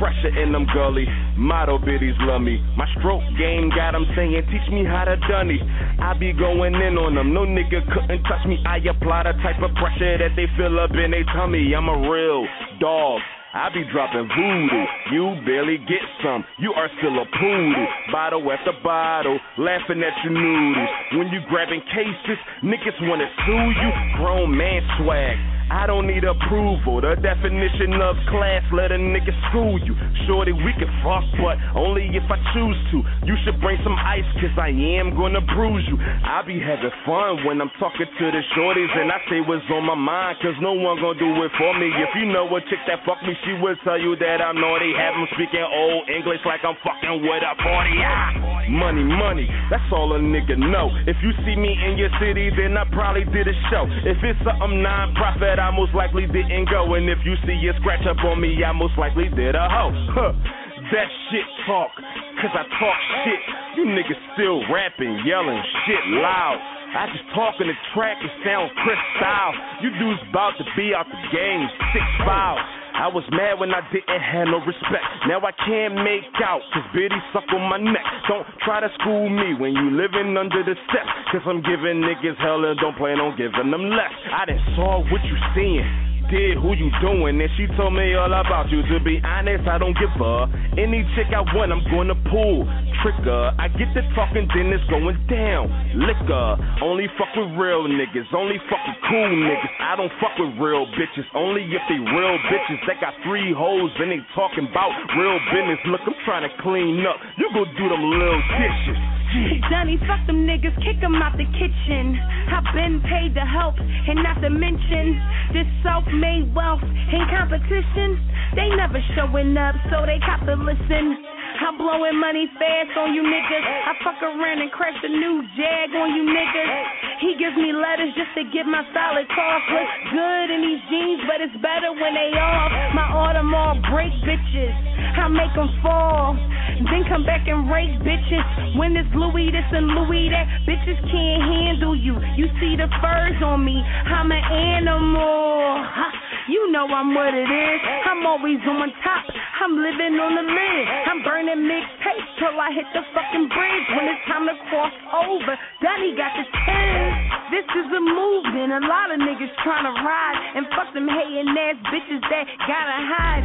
pressure and I'm gully. Model biddies love me. My stroke game got them saying, teach me how to dunny. I be going in on them. No nigga couldn't touch me. I apply the type of pressure that they feel up in their tummy. I'm a real dog. I be dropping voodoo, you barely get some, you are still a poodle. Bottle after bottle, laughing at your noodles. When you grabbing cases, niggas wanna sue you. Grown man swag, I don't need approval. The definition of class, let a nigga school you. Shorty, we can fuck, but only if I choose to. You should bring some ice, cause I am gonna bruise you. I be having fun when I'm talking to the shorties, and I say what's on my mind, cause no one gonna do it for me. If you know a chick that fuck me, she will tell you that I'm naughty. Have them speaking old English like I'm fucking with a 40. Money, money, that's all a nigga know. If you see me in your city, then I probably did a show. If it's something non-profit, I most likely didn't go. And if you see a scratch up on me, I most likely did a hoe. That shit talk, cause I talk shit. You niggas still rapping, yelling shit loud. I just talk in the track and sound Chris style. You dudes about to be out the game, 6'5". I was mad when I didn't have no respect. Now I can't make out, cause Biddy suck on my neck. Don't try to school me when you living under the steps, cause I'm giving niggas hell and don't plan on giving them less. I done saw what you seeing, did who you doing, and she told me all about you. To be honest, I don't give a. Any chick I want, I'm gonna pull trigger. I get the talking, then it's going down. Liquor, only fuck with real niggas, only fuck with cool niggas. I don't fuck with real bitches, only if they real bitches that got 3 hoes and they talking about real business. Look, I'm trying to clean up, you go do them little dishes. Johnny, fuck them niggas, kick them out the kitchen. I've been paid to help, and not to mention this self-made wealth in competition. They never showing up, so they cop to listen. I'm blowing money fast on you niggas. I fuck around and crash a new Jag on you niggas. He gives me letters just to get my solid cough. Look good in these jeans, but it's better when they off. My Audemars break bitches, I make them fall, then come back and rake bitches. When it's Louis this and Louis that, bitches can't handle you. You see the furs on me, I'm an animal. You know I'm what it is, I'm always on top, I'm living on the lid. I'm burning mixtapes till I hit the fucking bridge. When it's time to cross over, Donnie got the 10. This is a movement, a lot of niggas trying to ride, and fuck them hating ass bitches that gotta hide.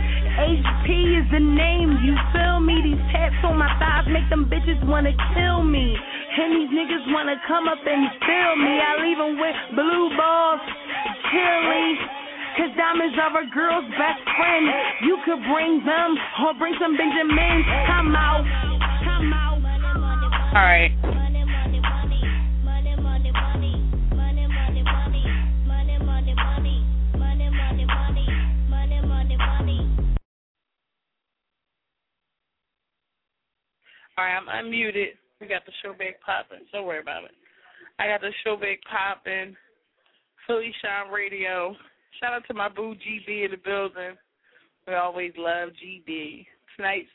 HP is the name, you feel me? These tats on my thighs make them bitches wanna kill me, and these niggas wanna come up and feel me. I leave them with blue balls, chili, cause diamonds are a girl's best friend. You could bring them or bring some Benjamins. I'm out. All right. All right, I'm unmuted. We got the show back popping. Don't worry about it. I got the show back popping. Philly Shine Radio. Shout out to my boo GB in the building. We always love GB. Tonight's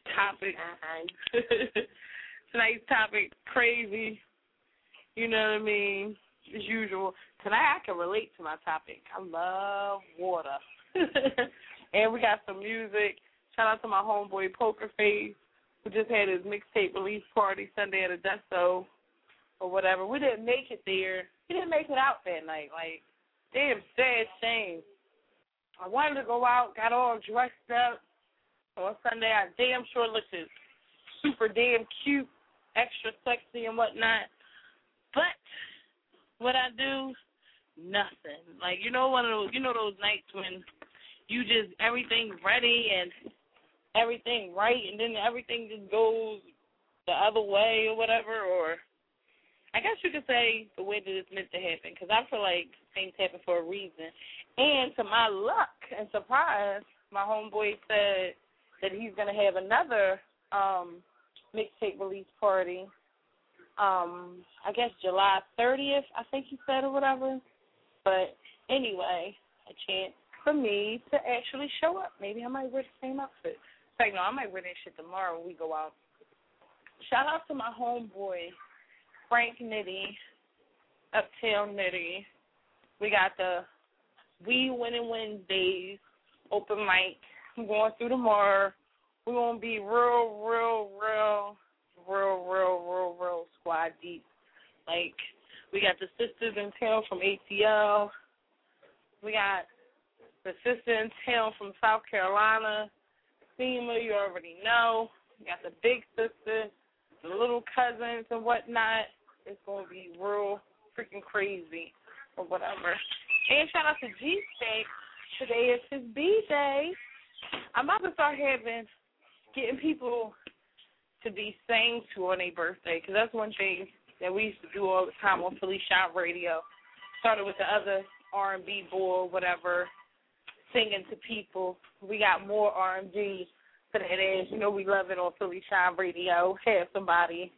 topic, crazy. You know what I mean? As usual. Tonight I can relate to my topic. I love water. And we got some music. Shout out to my homeboy Poker Face, who just had his mixtape release party Sunday at Adesso or whatever. We didn't make it there. He didn't make it out that night. Like, damn sad shame. I wanted to go out, got all dressed up. On Sunday, I damn sure looked super damn cute, extra sexy and whatnot. But what I do, nothing. Like, you know those nights when you just, everything's ready and everything right, and then everything just goes the other way or whatever, or I guess you could say the way that it's meant to happen, because I feel like things happen for a reason. And to my luck and surprise, my homeboy said that he's going to have another mixtape release party, I guess July 30th, I think he said, or whatever. But anyway, a chance for me to actually show up. Maybe I might wear the same outfit. In fact, no, I might wear that shit tomorrow when we go out. Shout out to my homeboy, Frank Nitty, Uptown Nitty. We got the We Winning Wednesdays open mic. I'm going through tomorrow We're going to be real squad deep. Like, we got the sisters in town from ATL. We got the sister in town from South Carolina. SEMA, you already know. We got the big sister, the little cousins and whatnot. It's going to be real freaking crazy or whatever. And shout out to G-Stack. Today is his B-Day. I'm about to start getting people to be sang to on their birthday, because that's one thing that we used to do all the time on Philly Shop Radio. Started with the other R&B boy or whatever, singing to people. We got more R&B for that age. You know we love it on Philly Shop Radio. Have somebody,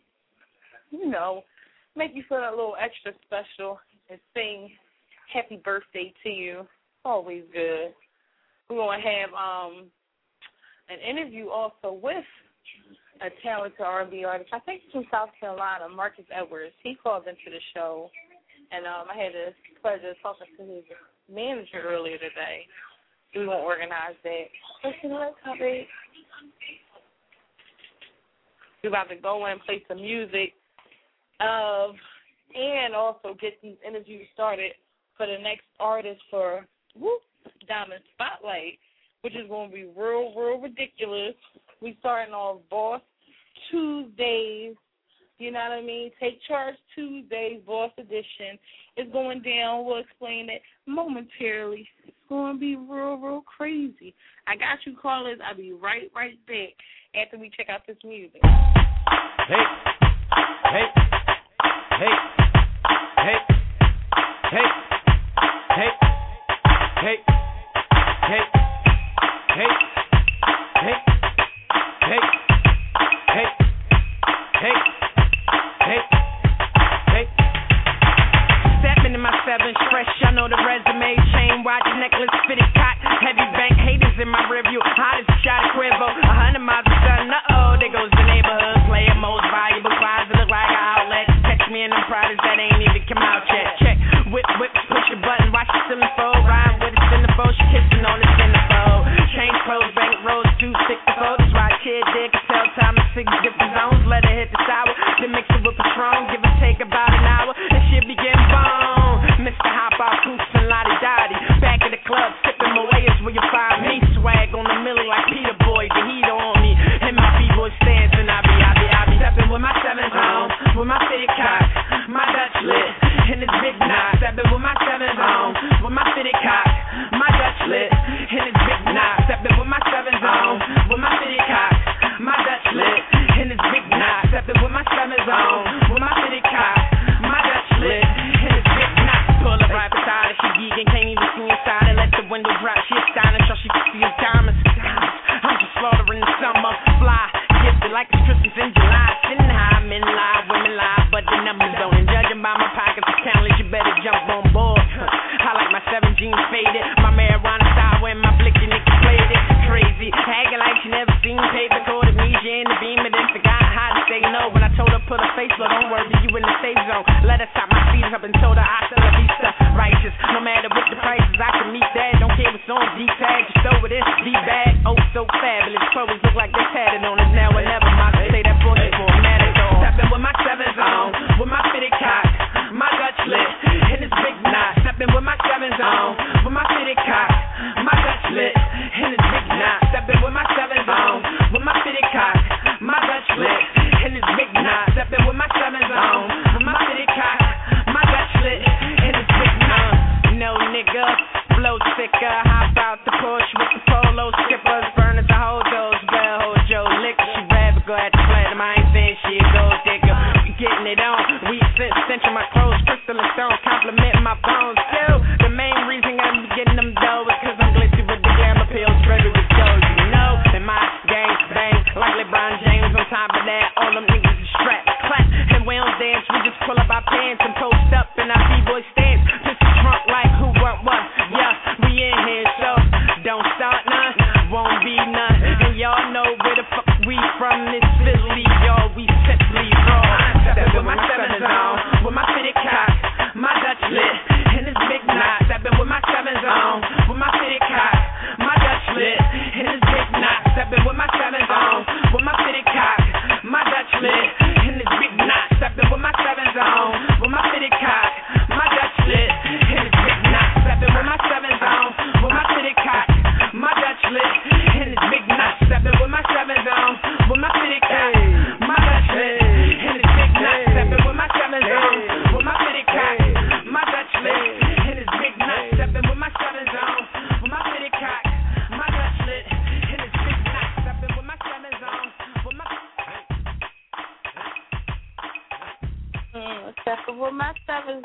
make you feel a little extra special and sing happy birthday to you. Always good. We're going to have an interview also with a talented R&B artist, I think from South Carolina, Marcus Edwards. He called into the show, and I had the pleasure of talking to his manager earlier today. We won't organize that. We're about to go in and play some music and also get these interviews started for the next artist for Diamond Spotlight, which is going to be real ridiculous. We starting off Boss Tuesdays, you know what I mean? Take Charge Tuesdays, Boss Edition. It's going down. We'll explain it momentarily. It's going to be real crazy. I got you, callers. I'll be right back after we check out this music. Hey. Stepping in my sevens, fresh, I know the resume, chain watch, necklace, fitted cock, heavy bank, haters in my review, hottest shot at Quivo, 100 miles of sun, there goes the neighborhood, player, most valuable prize, it look like an outlet, text me and them products that ain't even come out yet, check, whip, push your button, watch the ceiling fold, ride with a centerfold, she kissing on the centerfold, change clothes, bank rolls, 264, this right kid, dig, tell time in 6 different zones, let her hit the sour, then mix it with Patron, give or take about an hour, and she'll be getting bone, Mr. Hop out, Coops and Lottie Dottie, back at the club, sipping my way is where you find me, swag on the millie like Peter Boy, the heat on me, and my B-boy stance, and I be stepping with my 7s on, with my fitted cock, my Dutch lit, and it's big knot, stepping with my 7s on, with my fitted cock, my Dutch lit, and it's big knot, stepping with my 7s on, with my fitted cock, my Dutch lit, and it's big knot, stepping with my 7s on, with my fitted cock, my Dutch lit, and it's big knot, pull up right beside her, she geeking, can't even see inside and let the window drop, she astonished, so she can see his diamonds, I'm just slaughtering the summer, fly, gifted like it's Christmas in July, sitting high, men lie, women lie, but the numbers don't, and judging by my pockets of talent, you better jump on board, I like my 7 jeans faded, my marijuana sour and my blicky nigga played it, crazy, hagging like she never seen paper, called amnesia in the beam, and then forgot how to say no, when I told her put her face low, don't worry, you in the safe zone, let her stop my feet up and told her hasta la vista, righteous, no matter what the prices, I can meet that, don't care what's on D-tag, just throw it in, D-bag, oh so fabulous, clothes look like they're tatted on us now or never, my say that bullshit for a matador, stepping with my 7s on, with my fitted cock, my Dutch lit, and it's big knot, stepping with my 7s on, with my fitted cock, my Dutch lit, and it's big knot, stepping with my 7s on, with my fitted cock, my Dutch lit, and it's big knot, stepping with my 7s on, with my fitted cock, my Dutch lit, and it's big knot, no nigga, flow sicker, hop out the push with the polo skippers, burn at the hold those, bell hold Joe liquor, she bad but go at the platinum, I ain't saying she a gold digger, getting it on, we cinching my clothes, crystal and stone, compliment my bones, too, the main reason I'm getting them dough is cause I'm glitzy with the glamour pills, baby with Joe, you know, and my gang bang, like LeBron James, on top of that, all them niggas is strapped, clap, and we don't dance, we just pull up our pants and post up in our B-boy stance, just drunk like who want what, yeah, we in here, so don't start none, won't be none, and y'all know where the fuck we from, this Philly, y'all, we simply raw, stepping with my 7s on, with my fitted cock, my Dutch lit, and it's big knot, stepping with my 7s on, with my fitted cock, my Dutch lit, and it's big knot, stepping with my 7s on,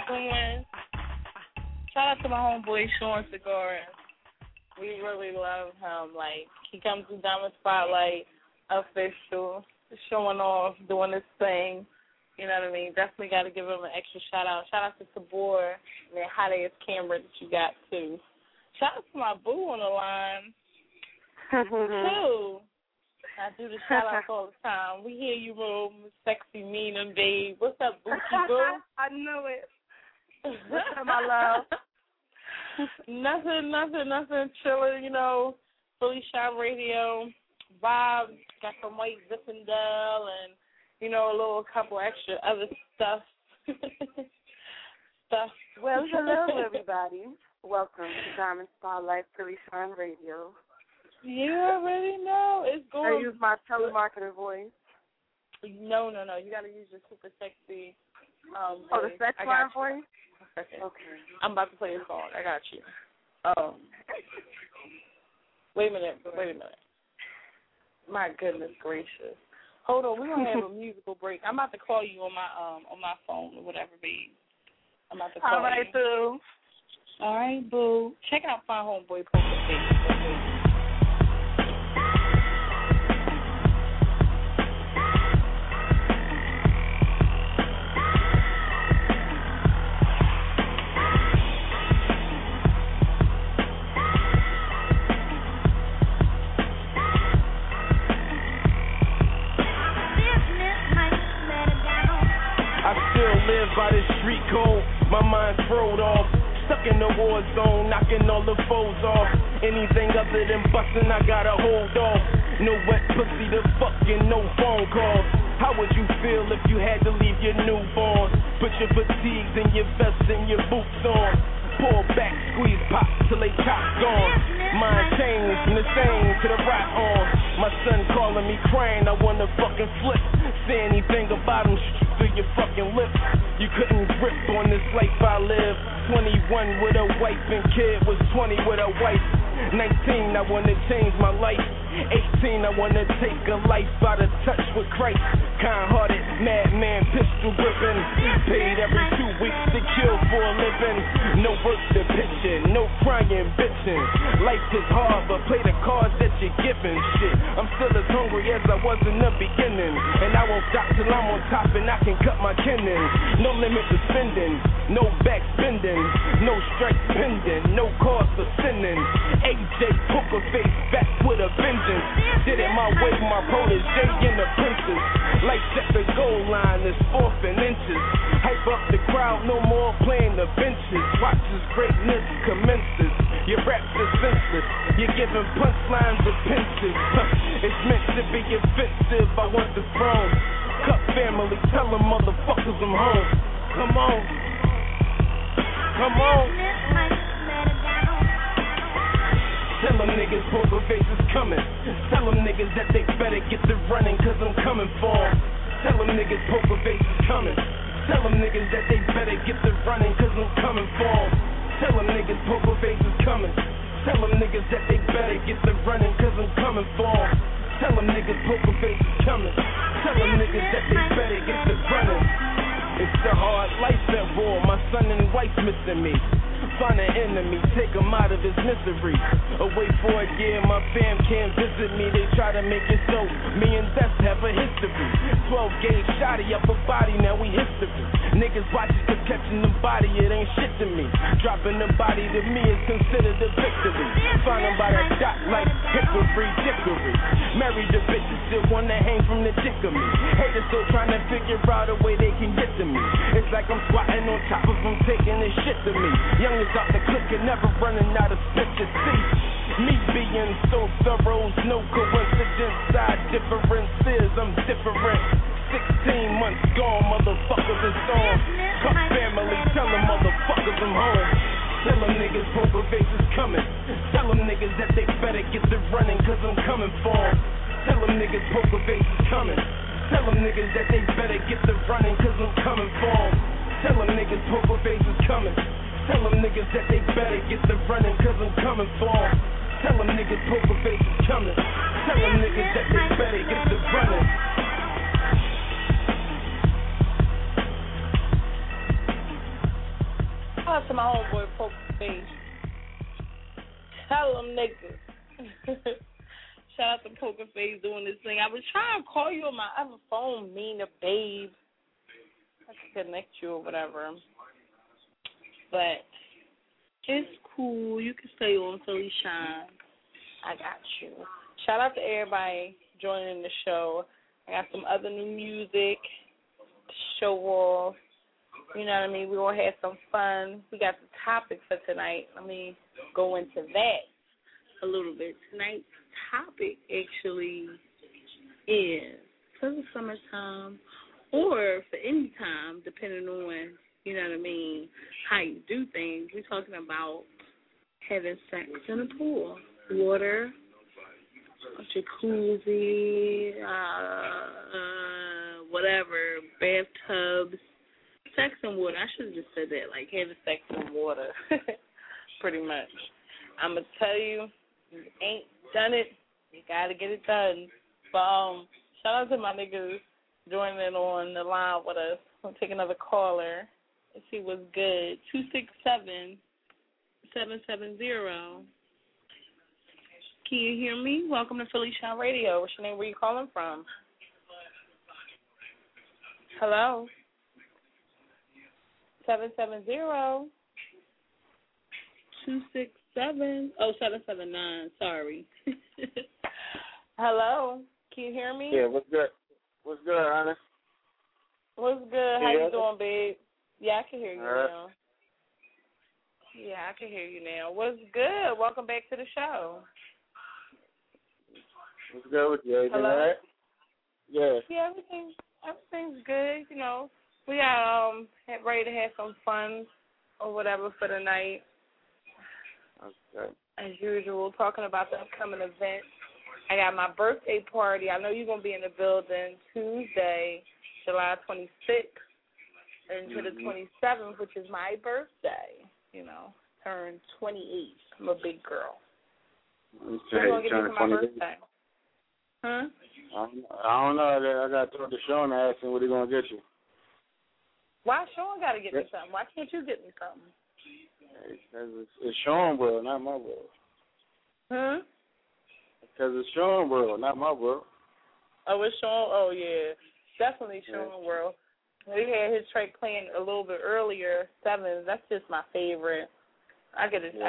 doing. Shout out to my homeboy Sean Segura. We really love him. Like, he comes to Diamond Spotlight official, showing off, doing his thing. You know what I mean? Definitely got to give him an extra shout out. Shout out to Tabor and that hot ass camera that you got too. Shout out to my boo on the line too. I do the shout outs all the time. We hear you, bro, sexy, mean, and babe. What's up, Bookie Boo? I knew it. What's up, my love? Nothing. Chilling, you know. Philly Shop Radio vibe. Got some white Zinfandel and, you know, a little couple extra other stuff. Well, hello, everybody. Welcome to Diamond Spotlight Philly Shine Radio. You already know. It's going. I use my telemarketer voice. No. You got to use your super sexy the sex line voice? Okay. Okay. I'm about to play a song. I got you. Wait a minute. My goodness gracious. Hold on. We're going to have a musical break. I'm about to call you on my phone or whatever, babe. I'm about to call you. All right, boo. All right, boo. Check out my homeboy Poker Face. By the street code, my mind's throwed off. Stuck in the war zone, knocking all the foes off. Anything other than busting, I gotta hold off. No wet pussy to fucking no phone calls. How would you feel if you had to leave your newborn? Put your fatigues and your vest and your boots on. Pull back, squeeze, pop till they top gone. Mind changed from the same to the right on. My son calling me crying, I wanna fucking flip. Say anything about him, shoot you through your fucking lips. You couldn't grip on this life I live. 21 with a wife and kid, was 20 with a wife. 19, I wanna change my life. 18, I wanna take a life out of touch with Christ. Kind-hearted, madman, pistol gripping. Paid every 2 weeks to kill for a living. No work to picture, no crying, bitching. Life is hard, but play the cards that you're given. Shit, I'm still as hungry as I was in the beginning. And I won't stop till I'm on top and I can cut my kinning. No limit to spending, no back bending, no strike pending, no cause for sinning. AJ Poker Face back with a vengeance. Did it my way, my protege and the princess. Life at the goal line is 4th and inches. Hype up the crowd, no more playing the benches. Watch as greatness commences. Your raps are senseless. You're giving punchlines of pinches. It's meant to be offensive. I want the throne. Cut family, tell them motherfuckers I'm home. Come on. Tell them niggas Poker Face is coming. Tell them niggas that they better get to running, cause I'm coming for them. Tell them niggas Poker Face is coming. Tell them niggas that they better get to running, cause I'm coming for them. Tell them niggas Poker Face is coming. Tell them niggas that they better get to running, cause I'm coming for them. Tell them niggas Poker Face is coming. Tell them niggas that they better get to running. It's the hard life at war, my son and wife missing me. Find an enemy, take him out of his misery. Away for a year, my fam can't visit me. They try to make it so me and Death have a history. 12 gauge shotty up a body, now we history. Niggas watch us for catching the body, it ain't shit to me. Dropping the body to me is considered a victory. Find him by that dot like hickory dickory. Married the bitches, still wanna hang from the dick of me. Haters still trying to figure out a way they can get to me. It's like I'm squatting on top of them, taking this shit to me. Youngest out the click and never running out of spit to see. Me being so thorough, no coincidence. Side differences, I'm different. 16 months gone, motherfuckers is on. Cut family, tell them motherfuckers I'm home. Tell them niggas Poker Face is coming. Tell them niggas that they better get to running, cause I'm coming for them. Tell them niggas Poker Face is coming. Tell them niggas that they better get to running, cause I'm coming for them. Tell them niggas Poker Face is coming. Tell them niggas that they better get to running, cause I'm coming for them. Tell them niggas Poker Face is coming. Tell them niggas that they better get to running. Shout out to my homeboy Poker Face. Tell them niggas. Shout out to Poker Face doing this thing. I was trying to call you on my other phone, Mina Babe. I can connect you or whatever. But it's cool. You can stay on Philly Shine. I got you. Shout out to everybody joining the show. I got some other new music to show off. You know what I mean? We're going to have some fun. We got the topic for tonight. Let me go into that a little bit. Tonight's topic actually is for the summertime or for any time, depending on, you know what I mean, how you do things. We're talking about having sex in a pool, water, jacuzzi, whatever, bathtubs. Sex and water. I should have just said that, like having sex and water, pretty much. I'm going to tell you, you ain't done it, you got to get it done. But shout out to my niggas joining in on the line with us. I'm going to take another caller. Let's see what's good. 267-770. Can you hear me? Welcome to Philly Shine Radio. What's your name? Where you calling from? Hello? 770-267. 779. Sorry. Hello. Can you hear me? Yeah. What's good? What's good, honest? What's good? How you doing, babe? Yeah, I can hear you now. Yeah, I can hear you now. What's good? Welcome back to the show. What's good with you? Everything all right? Yeah. Yeah, everything's good. You know, we got ready to have some fun or whatever for the night. Okay. As usual, talking about the upcoming event. I got my birthday party. I know you're going to be in the building Tuesday, July 26th, into the 27th, which is my birthday. You know, turned 28. I'm a big girl. You What are you going to get me for my birthday? Huh? I don't know. I got to talk to Sean and ask him what he's going to get you. Why Sean got to get me something? Why can't you get me something? Because it's Sean world, not my world. Huh? Because it's Sean world, not my world. Oh, it's Sean? Oh, yeah. Definitely Sean world. We had his track playing a little bit earlier, 7. That's just my favorite. I get a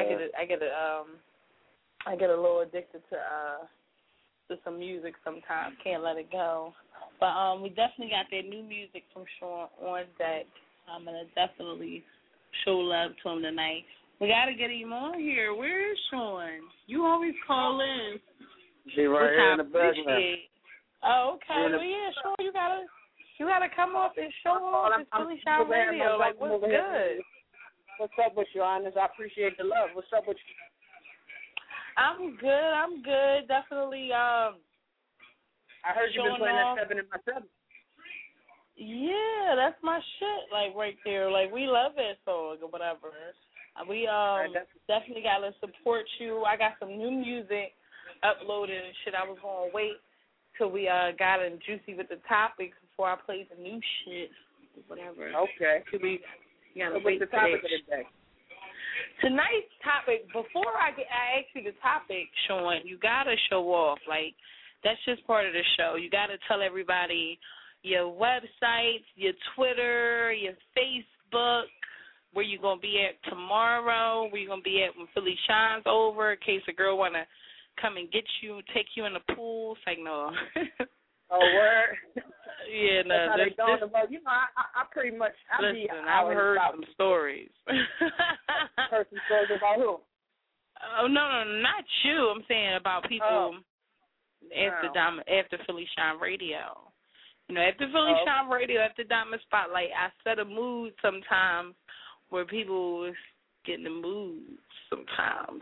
little addicted to some music sometimes. Can't let it go. But we definitely got that new music from Sean on deck. I'm gonna definitely show love to him tonight. We gotta get him on here. Where is Sean? You always call in. She right here in the background. Oh, okay. Well, yeah, Sean, you gotta come up and show off this Philly Shine Radio. Like, what's good? What's up with you, Honest? I appreciate the love. What's up with you? I'm good. Definitely. I heard you been playing off. that 7 in my 7. Yeah, that's my shit. Like right there. Like we love that song or whatever. We definitely gotta support you. I got some new music uploaded and shit. I was gonna wait till we got in juicy with the topics before I played the new shit or whatever. Okay. You gotta what's the topic of the day? Tonight's topic, before I ask you the topic, Sean, you got to show off. Like, that's just part of the show. You got to tell everybody your websites, your Twitter, your Facebook, where you going to be at tomorrow, where you going to be at when Philly Shine's over, in case a girl want to come and get you, take you in the pool. It's like, no. Oh, word? Yeah, no. I pretty much, I've heard some stories. Heard some stories about who? Oh, no, not you. I'm saying about people after Philly Shine Radio. You know, after Philly Shine Radio, after Diamond Spotlight, I set a mood sometimes where people get in the mood sometimes.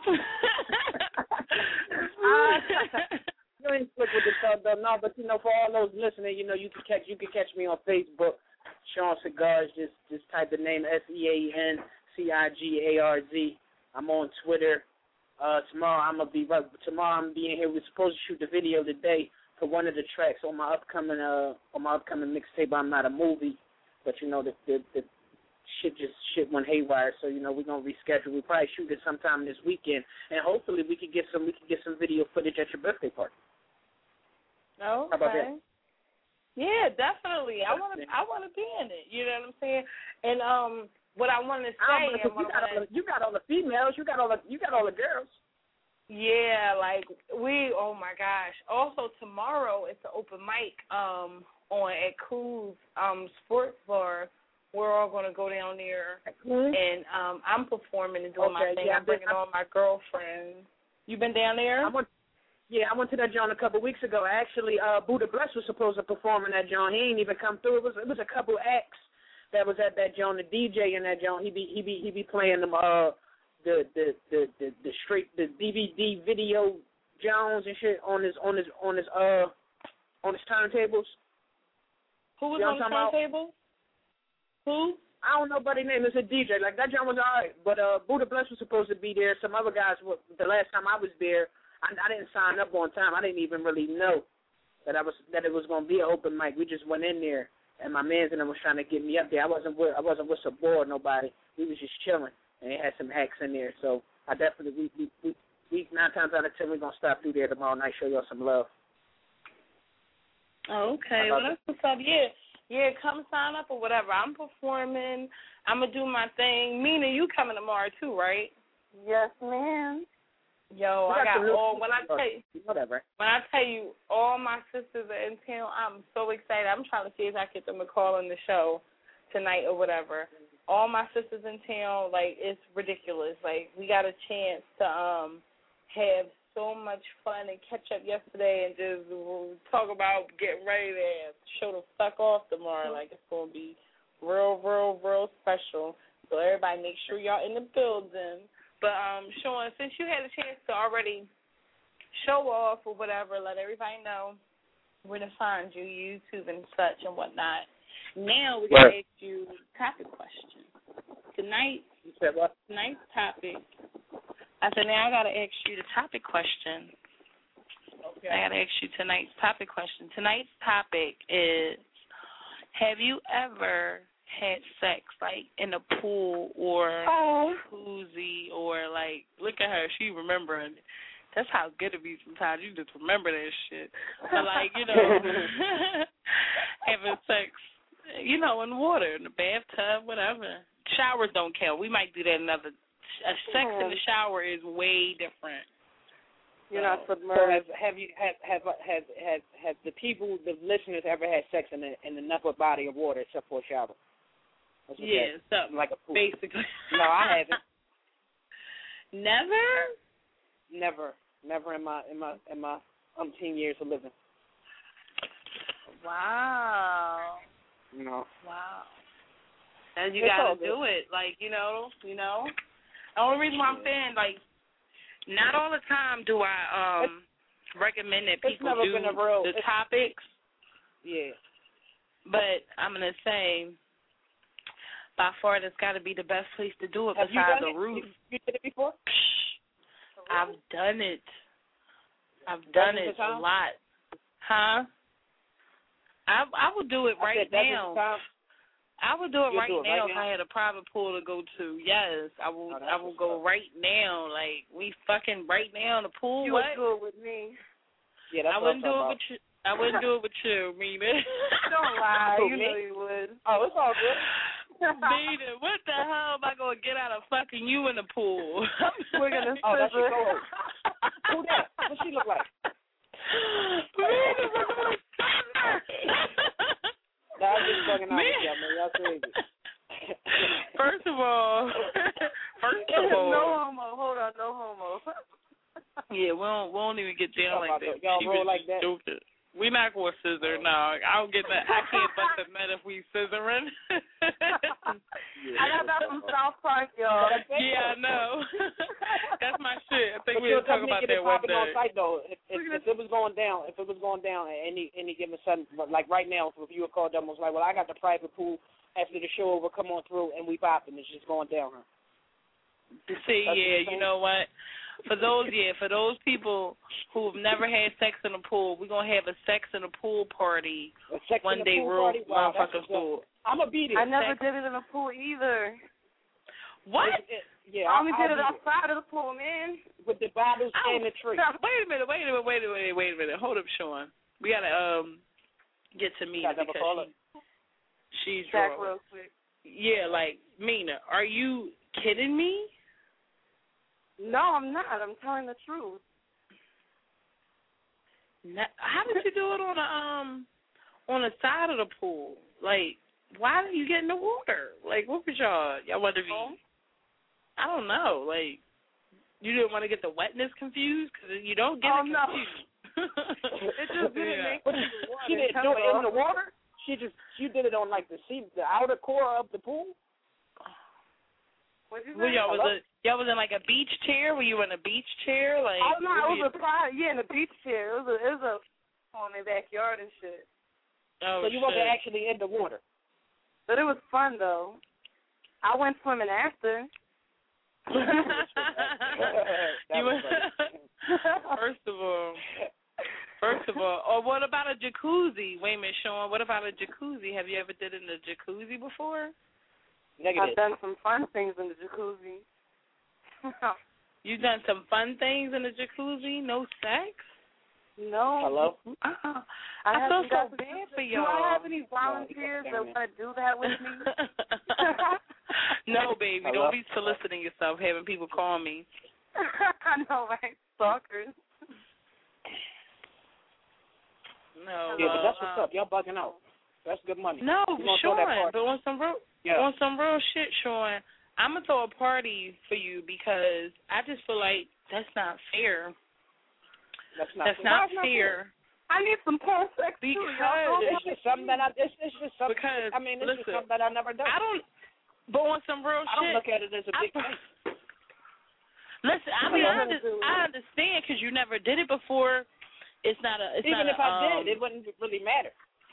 You ain't slick with the stuff though, no. But for all those listening, you can catch me on Facebook, Sean Cigars. Just type the name SeanCigars. I'm on Twitter. Tomorrow I'm being here. We're supposed to shoot the video today for one of the tracks on my upcoming mixtape. I'm Not a Movie, but the shit went haywire. So we're gonna reschedule. We'll probably shoot it sometime this weekend, and hopefully we can get some video footage at your birthday party. Oh, okay. How about that? Yeah, definitely. I want to be in it. You know what I'm saying? And what I want to say, you got all the females, you got all the girls. Yeah, like oh my gosh. Also tomorrow it's an open mic on at Cool's Sports Bar. We're all gonna go down there, and I'm performing and doing my thing. Yeah, I'm bringing all my girlfriends. You been down there? I went to that joint a couple of weeks ago. Actually, Buddha Bless was supposed to perform in that joint. He ain't even come through. It was a couple acts that was at that joint. The DJ in that joint, he be playing them the DVD video Jones and shit on his turntables. Who was on the turntable? Who? I don't know by the name. It's a DJ. Like that joint was alright, but Buddha Bless was supposed to be there. Some other guys. The last time I was there, I didn't sign up on time. I didn't even really know that it was gonna be an open mic. We just went in there, and my mans and them was trying to get me up there. I wasn't with Sabor or nobody. We was just chilling, and they had some acts in there. So I definitely we 9 times out of 10 we're gonna stop through there tomorrow night, show y'all some love. Okay, well that's what's up. Yeah, come sign up or whatever. I'm performing. I'm gonna do my thing. Mina, you coming tomorrow too, right? Yes, ma'am. Yo, I got all. When I tell you, all my sisters are in town. I'm so excited. I'm trying to see if I get them to call in the show tonight or whatever. All my sisters in town, like it's ridiculous. Like we got a chance to have so much fun and catch up yesterday and just talk about getting ready to show the fuck off tomorrow. Like it's gonna be real, real, real special. So everybody, make sure y'all in the building. But, Sean, since you had a chance to already show off or whatever, let everybody know where to find you, YouTube and such and whatnot. Now we're going to ask you a topic question. Tonight's topic, I said now I got to ask you the topic question. Okay. I got to ask you tonight's topic question. Tonight's topic is, have you ever had sex, like, in a pool or jacuzzi or, like, look at her, she remembering. That's how good it be sometimes. You just remember that shit. But, like, having sex, in water, in the bathtub, whatever. Showers don't count. We might do that another. Sex in the shower is way different. You're not submerged. So have the people, the listeners, ever had sex in enough body of water except for a shower? Yeah, something like a pool. Basically. No, I haven't. Never in my 10 years of living. Wow. No. Wow. And you gotta do it, like The only reason why I'm saying, like, not all the time do I recommend that people do the topics. Yeah. But I'm gonna say, by far, that's got to be the best place to do it besides the roof. You did it before? I've done it. I've done it a lot. Huh? I would do it right now. I would do it right now if I had a private pool to go to. Yes, I will go right now. Like, we fucking right now in the pool. You would do it with me. Yeah, that's I wouldn't do it with you. I wouldn't do it with you, Mina. Don't lie. You know you would. Oh, it's all good. Mina, what the hell am I going to get out of fucking you in the pool? We're going to that's your co-host. Who that? What she look like? Mina, I'm just fucking out with y'all, man. Y'all crazy. First of all. No homo. Hold on, no homo. Yeah, we won't even get down like that. Y'all roll like that? Stupid. We not going to scissor. No, I don't get that. I can't bust a nut if we scissoring. I got that from South Park, y'all. Yeah, I know. That's my shit. I think we'll talk about that one day. On site, though. If it was going down, at any given sudden, like right now, if you were called up, was like, well, I got the private pool after the show over, come on through, and we popping. It's just going down, huh? See, yeah, you know what? For those people who've never had sex in a pool, we're gonna have a sex in a pool party one day, real motherfucking pool. I'm gonna be there. I never did it in a pool either. What? Yeah, I only did it I'll be outside of the pool, man. with the bottles and the tree. Wait a minute. Hold up, Sean. We gotta get to Mina because she's Back drunk. real quick. Yeah, like Mina, are you kidding me? No, I'm not. I'm telling the truth. How did you do it on the side of the pool? Like, why did you get in the water? Like, what was y'all wanted to be? I don't know. Like, you didn't want to get the wetness confused because you don't get it confused. It just didn't make sense. She didn't do it in the water. She did it on like the outer core of the pool. What'd you say? Well, y'all was in like a beach chair. Were you in a beach chair? Like, oh no, it was in a beach chair. It was a on the backyard and shit. Oh, so you wasn't actually in the water. But it was fun though. I went swimming after. First of all, or what about a jacuzzi? Wait a minute, Sean. What about a jacuzzi? Have you ever did it in a jacuzzi before? Negative. I've done some fun things in the jacuzzi. You've done some fun things in the jacuzzi? No sex? No. Hello? I feel so bad for y'all. Do I have any volunteers that want to do that with me? No, baby. Hello? Don't be soliciting yourself, having people call me. I know, right? Stalkers. No. Yeah, but that's what's up. Y'all bugging out. That's good money. No, Sean, but on some real shit, Sean, I'm going to throw a party for you because I just feel like that's not fair. That's not fair. I need some porn sex too. It's just something that it's just something. Because, it's just something that I never done. But on some real I don't look at it as a big thing. Listen, I understand because you never did it before. It's not a. It's Even not if I did, it wouldn't really matter.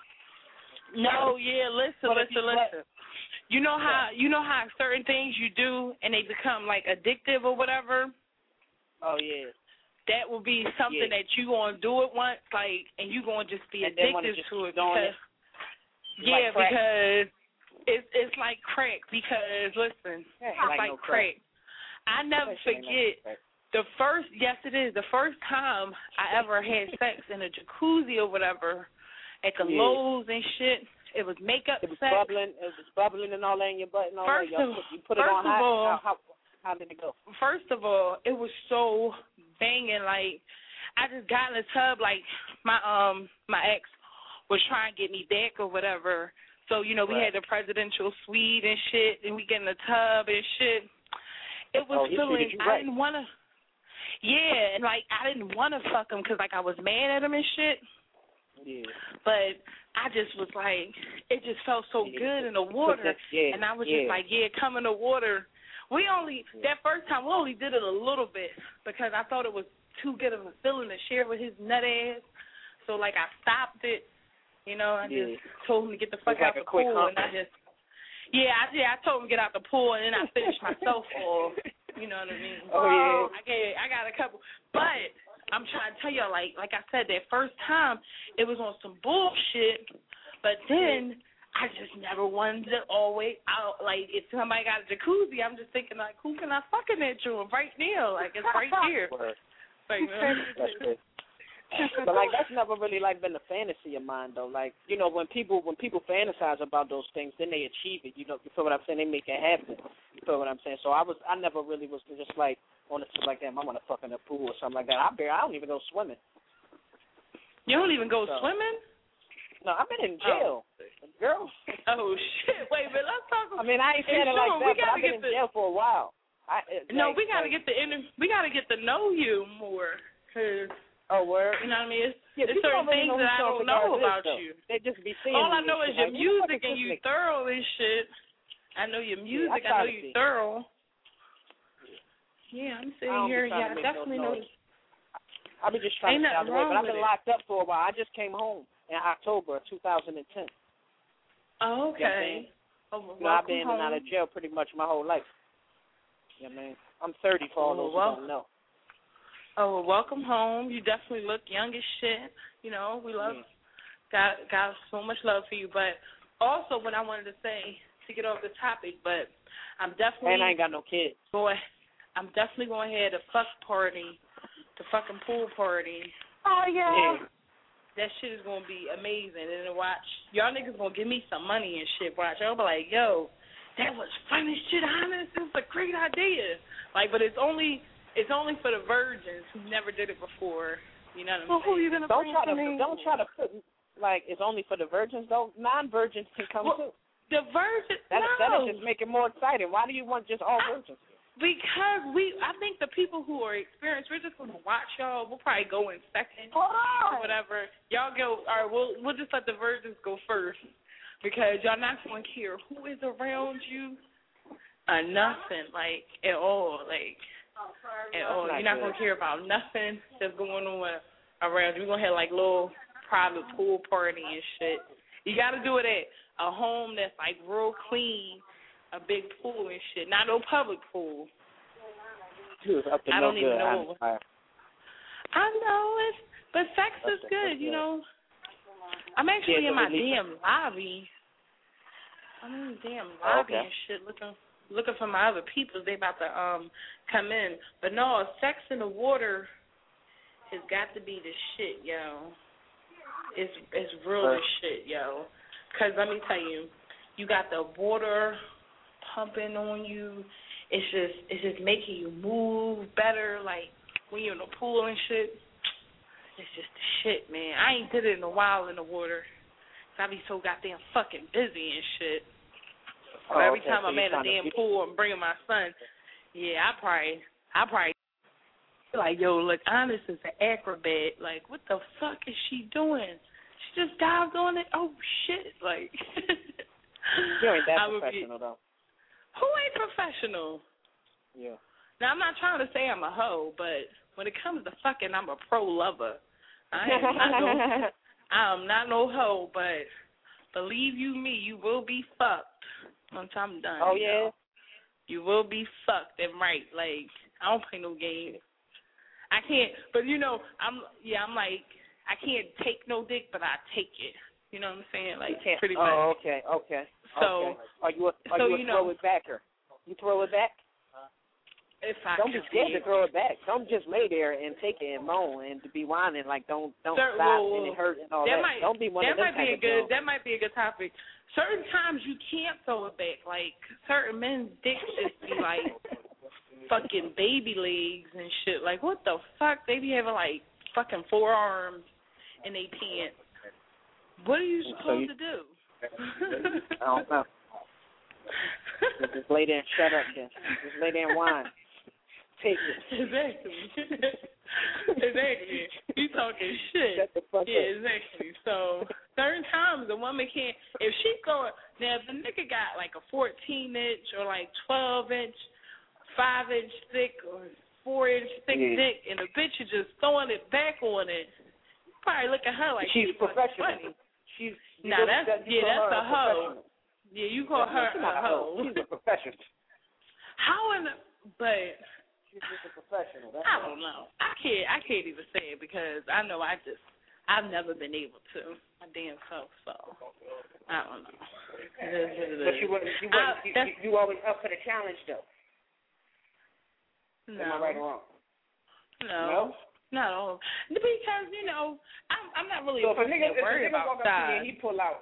No, yeah. Listen. You know how certain things you do and they become like addictive or whatever. Oh yeah. That will be something that you gonna do it once, like, and you gonna just be addicted to it because. Yeah, like because it's like crack. Because listen, it's like no crack. I never forget the first. Yes, it is the first time I ever had sex in a jacuzzi or whatever at the Lowe's and shit. It was makeup sex. It was bubbling and all that in your butt and all that. You put it on hot. How did it go? First of all, it was so banging. Like, I just got in the tub. Like, my ex was trying to get me back or whatever. So, we had the presidential suite and shit, and we get in the tub and shit. It was feeling, I didn't want to. Yeah, and, like, I didn't want to fuck him because, like, I was mad at him and shit. Yeah. But I just was like, it just felt so good in the water. And I was just like, come in the water. That first time, we only did it a little bit because I thought it was too good of a feeling to share with his nut ass. So, like, I stopped it, I just told him to get the fuck out the pool. And I told him to get out the pool, and then I finished myself off. You know what I mean? Oh, yeah. I got a couple. But I'm trying to tell you, like I said, that first time, it was on some bullshit. But then I just never wanted to always out. Like, if somebody got a jacuzzi, I'm just thinking, like, who can I fucking that you right now? Like, it's right here. Like, that's good. But like that's never really like been a fantasy of mine though. Like, when people fantasize about those things, then they achieve it. You feel what I'm saying? They make it happen. You feel what I'm saying? So I never really was just like on it like that. I want to fuck in a pool or something like that. I don't even go swimming. You don't even go swimming? No, I've been in jail. Girl. Oh shit! Wait, but let's talk. I mean, I ain't saying it like that, but I've been in jail for a while. We gotta get to know you more, cause. Oh, word. You know what I mean? It's really certain things that I don't know about you. They just be seeing. All I know is your music and you thorough and shit. I know your music. I know you thorough. Yeah, I'm sitting here. Yeah, I definitely know. I be just trying to stay out of the way, but I've been locked up for a while. I just came home in October of 2010. Oh, okay. I've been in and out of jail pretty much my whole life. Yeah, man. I'm 30 for all those who don't know. Oh, well, welcome home. You definitely look young as shit. We love, got so much love for you. But also what I wanted to say to get off the topic, but I'm definitely. And I ain't got no kids. I'm definitely going ahead to fuck party, the fucking pool party. Oh, yeah. That shit is going to be amazing. And then watch, y'all niggas going to give me some money and shit. Watch, y'all be like, yo, that was funny shit, honest. It was a great idea. Like, but it's only for the virgins who never did it before. You know what I'm saying? Who you gonna bring to me? Don't try to put, like, it's only for the virgins, though. Non-virgins can come, too. The virgins, That'll just make it more exciting. Why do you want just all virgins? Because I think the people who are experienced, we're just going to watch y'all. We'll probably go in second Hold on. or whatever. Y'all go, all right, we'll just let the virgins go first because y'all not going to care who is around you or nothing, like, at all. Like, at all. You're not going to care about nothing that's going on around you. We're going to have, like, little private pool party and shit. You got to do it at a home that's, like, real clean. A big pool and shit, not no public pool. I don't even know. I know it, but sex is good, you know. I'm actually in my damn lobby. I'm in the damn lobby and shit, looking for my other people. They about to come in, but no, sex in the water has got to be the shit, yo. It's real as shit, yo. 'Cause let me tell you, you got the water pumping on you. It's just making you move better, like when you're in the pool and shit. It's just the shit, man. I ain't did it in a while in the water. 'Cause I be so goddamn fucking busy and shit. So every time I'm at a damn pool, I'm bringing my son. Yeah, I probably like, yo, look, Honest is an acrobat. Like, what the fuck is she doing? She just dived on it. Oh shit, like. You ain't that professional though. Who ain't professional? Yeah. Now, I'm not trying to say I'm a hoe, but when it comes to fucking, I'm a pro lover. I am not no hoe, but believe you me, you will be fucked once I'm done. Oh, yeah? Know? You will be fucked and right. Like, I don't play no games. I can't, but you know, I'm like, I can't take no dick, but I take it. You know what I'm saying? Like, pretty much. Oh, okay. So, are you a throw it backer? You throw it back? If I don't be scared to throw it back. Don't just lay there and take it and moan and to be whining like don't stop and it hurt and all that. Don't be one of them type of people. That might be a good topic. Certain times you can't throw it back. Like certain men's dicks just be like fucking baby legs and shit. Like what the fuck? They be having like fucking forearms in they pants. What are you supposed to do? I don't know. Just lay there and shut up then. Just lay there and whine. Take it. Exactly. You talking shit. Shut the fuck up. Exactly. So certain times the woman can't, if she throwing, now if the nigga got like a 14-inch or like 12-inch, 5-inch thick or 4-inch thick dick and the bitch is just throwing it back on it, you probably look at her like she's professional. Funny. That's a hoe. Yeah, you call her a hoe. She's a professional. But she's just a professional. I don't know. I can't even say it because I know I've never been able to. My damn self, so I don't know. But you always up for the challenge though. No. Am I right or wrong? No. No, because you know I'm not really so if a nigga worried about size. He pull out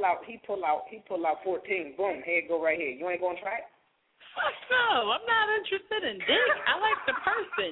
14. Boom, here it go right here. You ain't gonna try it? Fuck no, I'm not interested in dick. I like the person.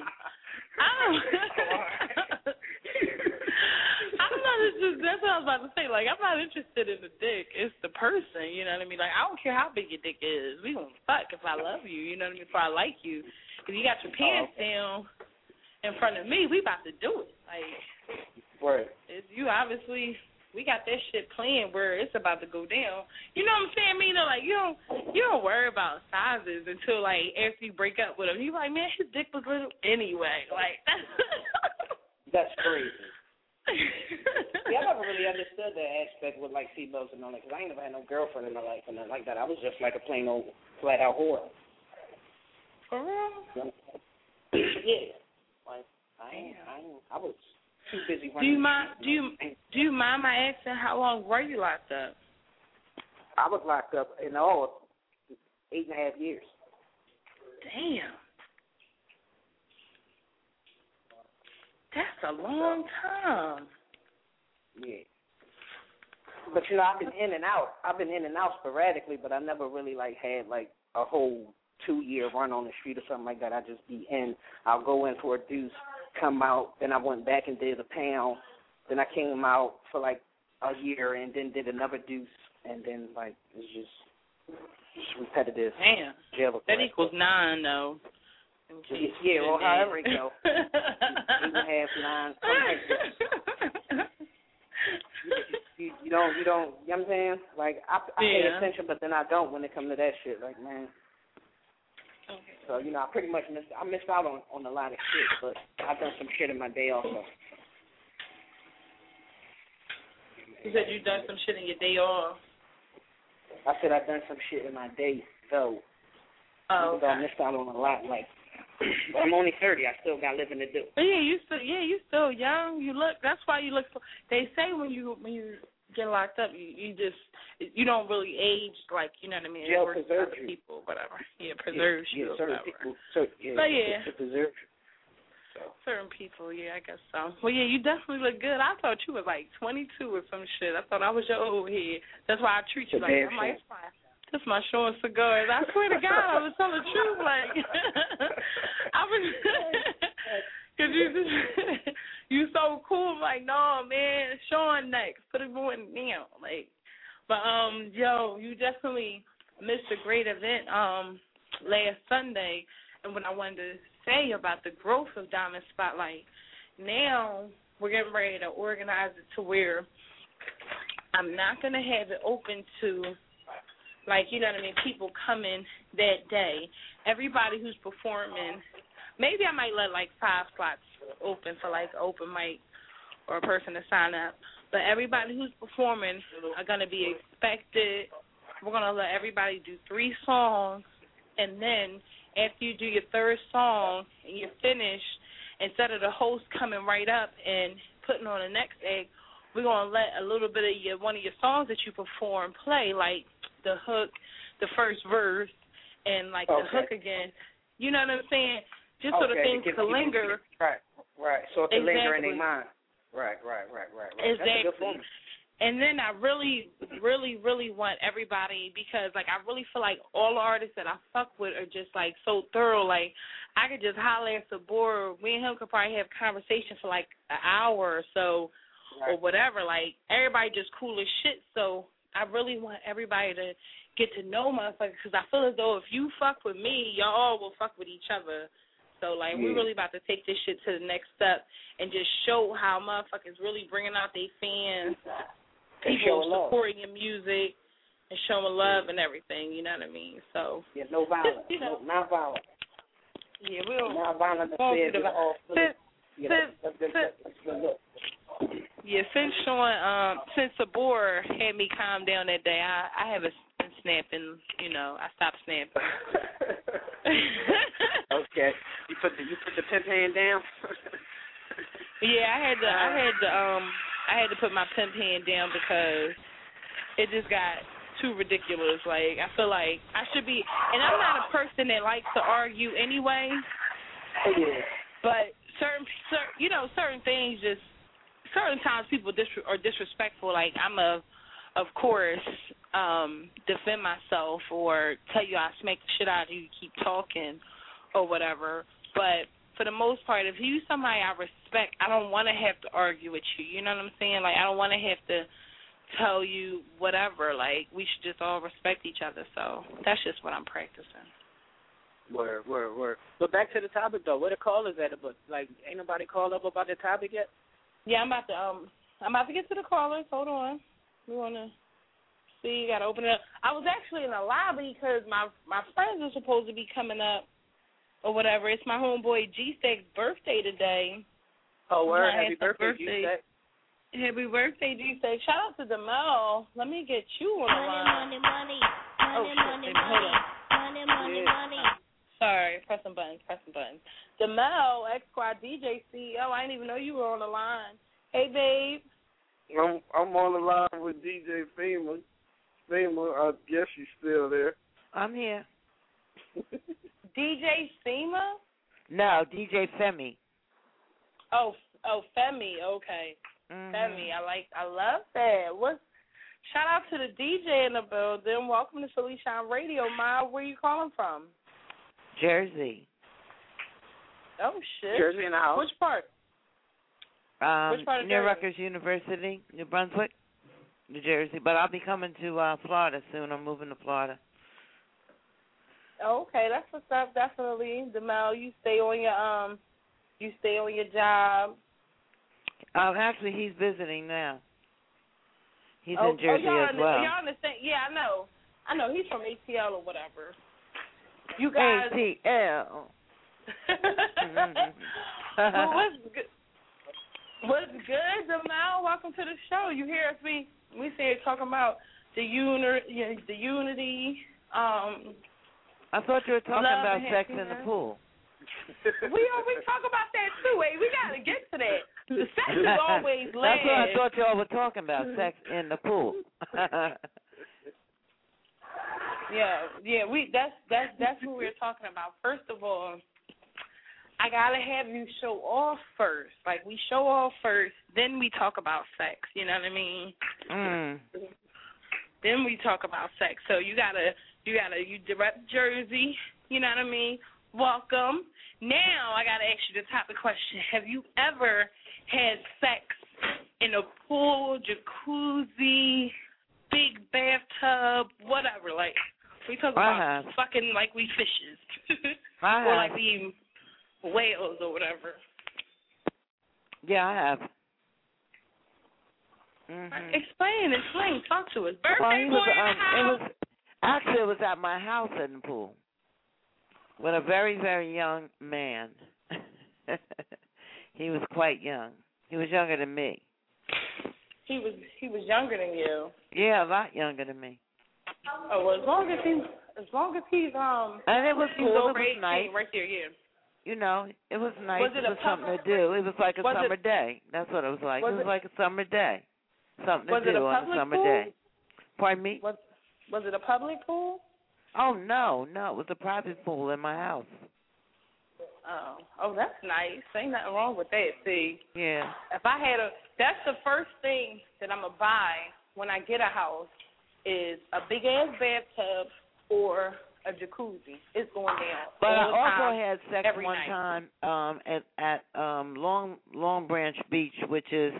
I'm not interested. That's what I was about to say. Like I'm not interested in the dick. It's the person. You know what I mean? Like I don't care how big your dick is. We gonna fuck if I love you. You know what I mean? If I like you, if you got your pants down in front of me, we about to do it. Like, right. You obviously, we got that shit playing where it's about to go down. You know what I'm saying, Mina? Like, you don't worry about sizes until, like, after you break up with him. You're like, man, his dick was little anyway. Like, that's crazy. Yeah, I never really understood that aspect with, like, females and all that, because I ain't never had no girlfriend in my life and nothing like that. I was just like a plain old flat-out whore. For real? Yeah. Like I was too busy. Do you mind my asking how long were you locked up? I was locked up in all 8.5 years. Damn. That's a long time. Yeah. But I've been in and out. I've been in and out sporadically, but I never really had a whole 2-year run on the street or something like that. I just be in. I'll go in for a deuce, come out, then I went back and did a pound. Then I came out for a year and then did another deuce, and then it's just repetitive. Damn. Jail that equals 9 though. Yeah, or however it go. 8.5, 9. You don't, you know what I'm saying? I pay attention, but then I don't when it comes to that shit. Man. Okay. So, I pretty much missed out on a lot of shit, but I've done some shit in my day also. You said you done some shit in your day off. I said I've done some shit in my day, though. Oh, okay. I missed out on a lot. I'm only 30. I still got living to do. But you still young. You look. That's why you look. They say when you get locked up, you don't really age you know what I mean. Jail preserves you. People, whatever. Yeah, preserves you. Certain people. But it preserves you. So. Certain people, I guess so. Well, you definitely look good. I thought you was 22 or some shit. I thought I was your old head. That's why I treat you like I'm like, this is my short cigars. I swear to God, I was telling the truth. I was, because you so cool. No, man, Sean next. Put it going down. But you definitely missed a great event last Sunday. And what I wanted to say about the growth of Diamond Spotlight, now we're getting ready to organize it to where I'm not going to have it open to, you know what I mean, people coming that day. Everybody who's performing, maybe I might let 5 slots open for open mic or a person to sign up. But everybody who's performing are going to be expected. We're going to let everybody do 3 songs, and then after you do your 3rd song and you're finished, instead of the host coming right up and putting on the next act, we're going to let a little bit of one of your songs that you perform play, the hook, the first verse, and the hook again. You know what I'm saying? Just so the things can linger. Right. So it can linger in their mind. Right. Exactly. That's a good point. And then I really, really, really want everybody, because, I really feel like all the artists that I fuck with are just, so thorough. I could just holler at Sabor. Me and him could probably have conversation for, an hour or so or whatever. Everybody just cool as shit. So I really want everybody to get to know motherfuckers, because I feel as though if you fuck with me, y'all will fuck with each other. So, we're really about to take this shit to the next step and just show how motherfuckers really bringing out their fans. People supporting your music and showing love and everything, you know what I mean? So no violence, not violence. Yeah, we'll not violence. Since Sabor had me calm down that day, I haven't been snapping. I stopped snapping. Okay, you put the pimp hand down. Yeah, I had to put my pimp hand down because it just got too ridiculous. I feel like I should be, and I'm not a person that likes to argue anyway. Yeah. But certain things certain times people are disrespectful. I'm of course, defend myself or tell you I smack the shit out of you, keep talking or whatever. But for the most part, if you somebody I respect, I don't want to have to argue with you. You know what I'm saying? I don't want to have to tell you whatever. We should just all respect each other. So that's just what I'm practicing. Word. But back to the topic, though. Where the callers at? But, ain't nobody called up about the topic yet? Yeah, I'm about to get to the callers. Hold on. We want to see. Got to open it up. I was actually in the lobby because my friends are supposed to be coming up or whatever. It's my homeboy G-Stack's birthday today. Oh, word. Happy birthday, G-Stack. Happy birthday, G-Stack. Shout out to DeMel. Let me get you on the line. Money. Sorry, pressing buttons. DeMel, X-Squad DJ CEO. I didn't even know you were on the line. Hey, babe. I'm on the line with DJ Famous. Fema, I guess she's still there. I'm here. DJ Sema? No, DJ Femi. Oh, Femi. Okay, Femi. I love that. Shout out to the DJ in the building. Welcome to Philly Shine Radio. Ma, where you calling from? Jersey. Oh shit. Jersey in the house. Which part? Which part of near Jersey? Rutgers University, New Brunswick, New Jersey. But I'll be coming to Florida soon. I'm moving to Florida. Oh, okay, that's what's up. Definitely, DeMel. You stay on your job. Actually, he's visiting now. He's in Jersey as well. Y'all understand? Yeah, I know. He's from ATL or whatever. You guys. ATL. Well, what's good, DeMel? Welcome to the show. You hear us? We say talking about the unity. I thought you were talking about sex in the pool. We talk about that too. Wait, we gotta get to that. The sex is always last. That's what I thought y'all were talking about, sex in the pool. Yeah. That's what we're talking about. First of all, I gotta have you show off first. Like we show off first, then we talk about sex. You know what I mean? Then we talk about sex. So you rep Jersey. You know what I mean? Welcome. Now I gotta ask you the topic question: have you ever had sex in a pool, jacuzzi, big bathtub, whatever? Like we talk about fucking like we fishes, or like we whales or whatever. Yeah, I have. Explain. Talk to us. Birthday boy in the house. It was at my house in the pool with a very, very young man. He was quite young. He was younger than me. He was younger than you. Yeah, a lot younger than me. Oh, well, as long as he's and it was cool. It was nice. Right there, yeah. You know, it was nice. Was it was something to do. It was like a summer day. That's what it was like. It was like a summer day. Something to do on a summer day. Pardon me? Was it a public pool? Oh, no. It was a private pool in my house. Oh, that's nice. Ain't nothing wrong with that, see. Yeah. If I had that's the first thing that I'm going to buy when I get a house is a big-ass bathtub or a jacuzzi. It's going down. But I also had sex one time at Long Branch Beach, which is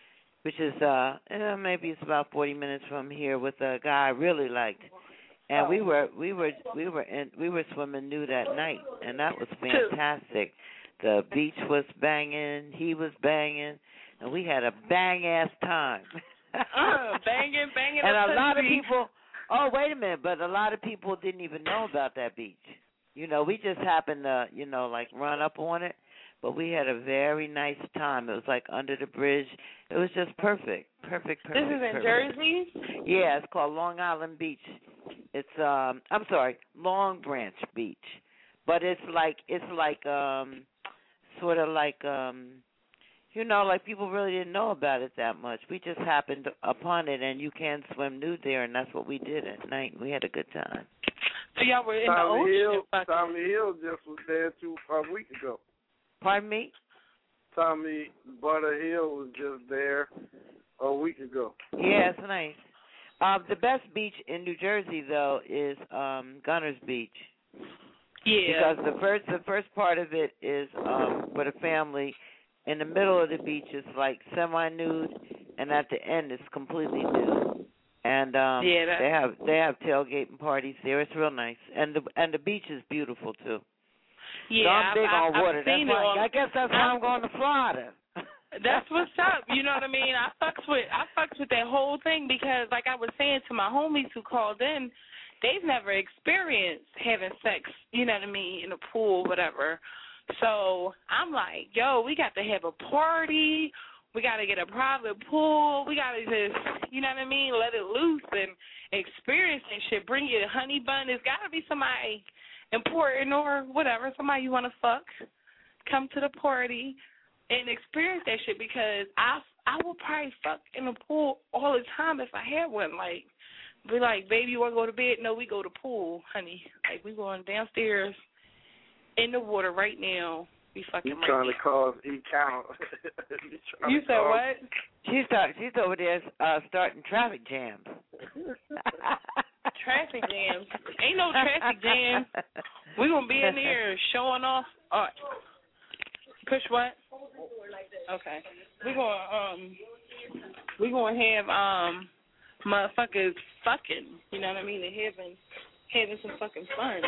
maybe it's about 40 minutes from here, with a guy I really liked. And we were swimming nude that night, and that was fantastic. The beach was banging, he was banging, and we had a bang-ass time. Banging. And a lot of people, oh, wait a minute, but a lot of people didn't even know about that beach. You know, we just happened to, like run up on it, but we had a very nice time. It was like under the bridge. It was just perfect. This is in Jersey? Yeah, it's called Long Island Beach. It's Long Branch Beach. But it's like sort of like like people really didn't know about it that much. We just happened upon it, and you can swim nude there, and that's what we did at night. We had a good time. So y'all were in the ocean? Tommy Hill just was there a week ago. Pardon me? Tommy Butter Hill was just there a week ago. Yeah, it's nice. The best beach in New Jersey, though, is Gunner's Beach. Yeah. Because the first part of it is for the family. In the middle of the beach is like semi-nude, and at the end it's completely nude. And they have tailgating parties there. It's real nice, and the beach is beautiful too. Yeah, so I'm big on water. That's why, I guess that's why I'm going to Florida. That's what's up. You know what I mean? I fucks with that whole thing because, like I was saying to my homies who called in, they've never experienced having sex. You know what I mean, in a pool, whatever. So I'm like, yo, we got to have a party. We got to get a private pool. We got to just, you know what I mean, let it loose and experience that shit. Bring your honey bun. It's got to be somebody important or whatever, somebody you want to fuck. Come to the party and experience that shit because I would probably fuck in the pool all the time if I had one. Like, We like, baby, you want to go to bed? No, we go to pool, honey. Like, we going downstairs in the water right now. We fucking you trying to cause count. You said what? She's over there starting traffic jams. Traffic jams? Ain't no traffic jams. We gonna be in there showing off. Push what? Okay. We gonna have motherfuckers fucking. You know what I mean? And having some fucking fun.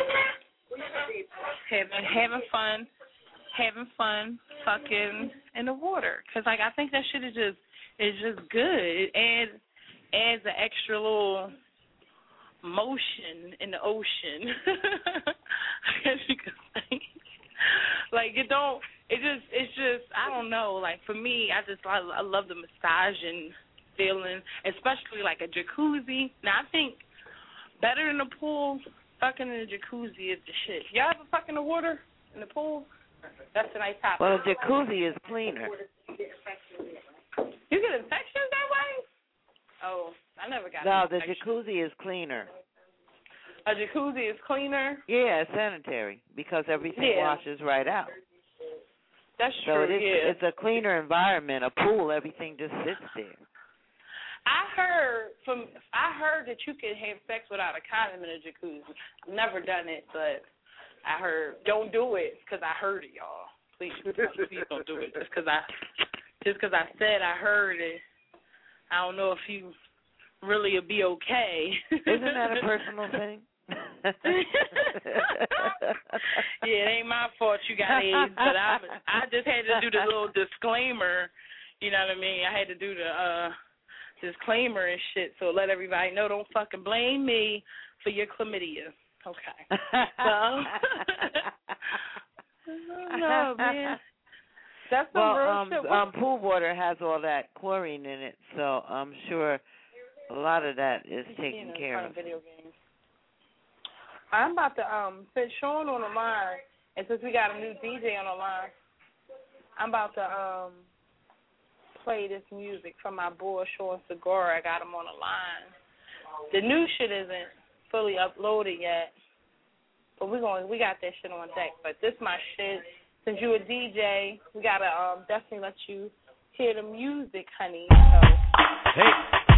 Having fun, fucking in the water. Cause like I think that shit is just good. It adds an extra little motion in the ocean. I guess you could say. Like it's just I don't know. Like for me, I love the massaging feeling, especially like a jacuzzi. Now I think better than the pool, fucking in the jacuzzi is the shit. Y'all ever fuck in the water in the pool? That's a nice topic. Well, a jacuzzi is cleaner. You get infections that way? Oh, I never got. No, the jacuzzi is cleaner. A jacuzzi is cleaner? Yeah, it's sanitary because everything washes right out. That's true. So it's a cleaner environment. A pool, everything just sits there. I heard that you could have sex without a condom in a jacuzzi. I've never done it, but I heard don't do it because I heard it, y'all. Please don't do it just because I said I heard it. I don't know if you really would be okay. Isn't that a personal thing? Yeah, it ain't my fault you got AIDS, but I just had to do the little disclaimer. You know what I mean? I had to do the disclaimer and shit, so let everybody know. Don't fucking blame me for your chlamydia. Okay. So, no, man. That's the real shit. Pool water has all that chlorine in it, so I'm sure a lot of that is taken care of. Video games. I'm about to fit Sean on the line, and since we got a new DJ on the line, I'm about to play this music from my boy Sean Segura. I got him on the line. The new shit isn't fully uploaded yet, but we got that shit on deck. But this my shit. Since you a DJ, we gotta definitely let you hear the music, honey. So. Hey.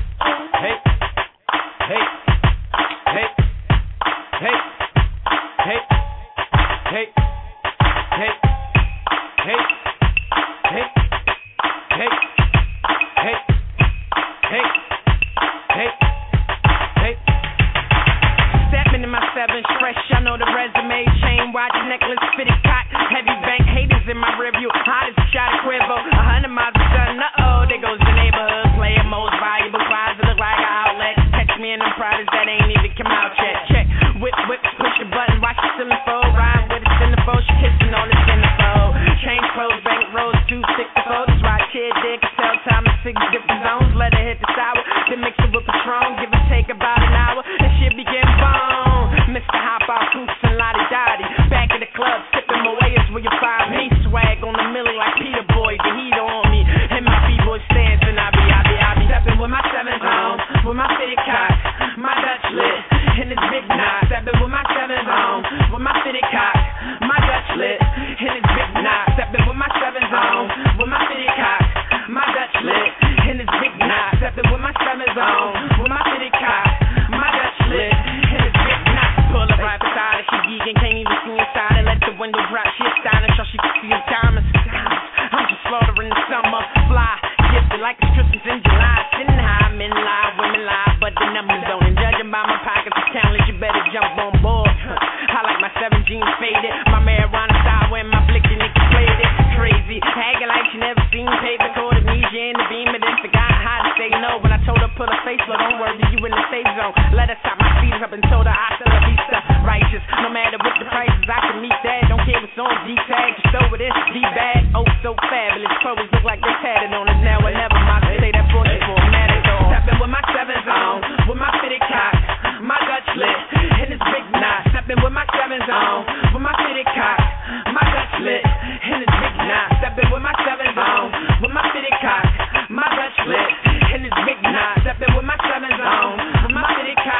Stepping in my 7 fresh, I know the resume, chain watch, necklace, fitted cock, heavy bank, haters in my review, hottest shot of Quivo, 100 miles of sun, there goes the neighborhood, player, most valuable prize, look like an outlet, catch me in them products that ain't even come out yet, check, whip, push the button, watch the ceiling fold, ride with the centerfold, she kissing on the centerfold, change clothes, bank rolls, too thick to fold, this right kid, there can tell time in 6 different zones, let her hit the sour, then mix it with Patron, give or take about an hour, and she'll be getting bone, Mr. Hop Out, Coops and Lottie Dottie, back in the club, sipping my way is where you find me, swag on the millie like Peter Boy, the heat on me, and my B-boy stands, and I be stepping with my 7s on, with my fitted cock, my Dutch lit, and it's big knot, stepping with my 7s on, with my fitted cock, my Dutch lit, and it's big knot, stepping with my 7s on, with my fitted cock, my Dutch lit, and it's big knot, stepping with my 7s on, with my fitted cock, my Dutch lit, and it's big knot, pull up right beside her, she geeking, can't even see inside her, let the window drop, she astonished, so she can see the diamonds, I'm just slaughtering the summer, fly, gifted like it's Christmas in July, sitting high, men lie, women lie, but the numbers don't, and judging by my pockets of countless, you better jump on board, I like my 7 jeans faded, my marijuana style, when my blick and niggas played it, crazy, haggling like she never seen paper, caught amnesia in the beam, and then forgot how to say no, when I told her put her face low, don't worry, you in the safe zone, let her top my feet up and told her I still a vista, righteous, no matter what the prices, I can meet that, don't care what's on D-tag, just over this D-bag, oh so fabulous, clothes look like they're tatted on us now, and never mind, say that for you for a matador, stepping with my 7s on, with my fitted cock, my Dutch lit, and it's big knot, stepping with my 7s on, with my fitted cock, my Dutch lit, and it's big knot, stepping with my 7s on, with my fitted cock, my Dutch lit, and it's big knot, stepping with my 7s on, with my fitted cock.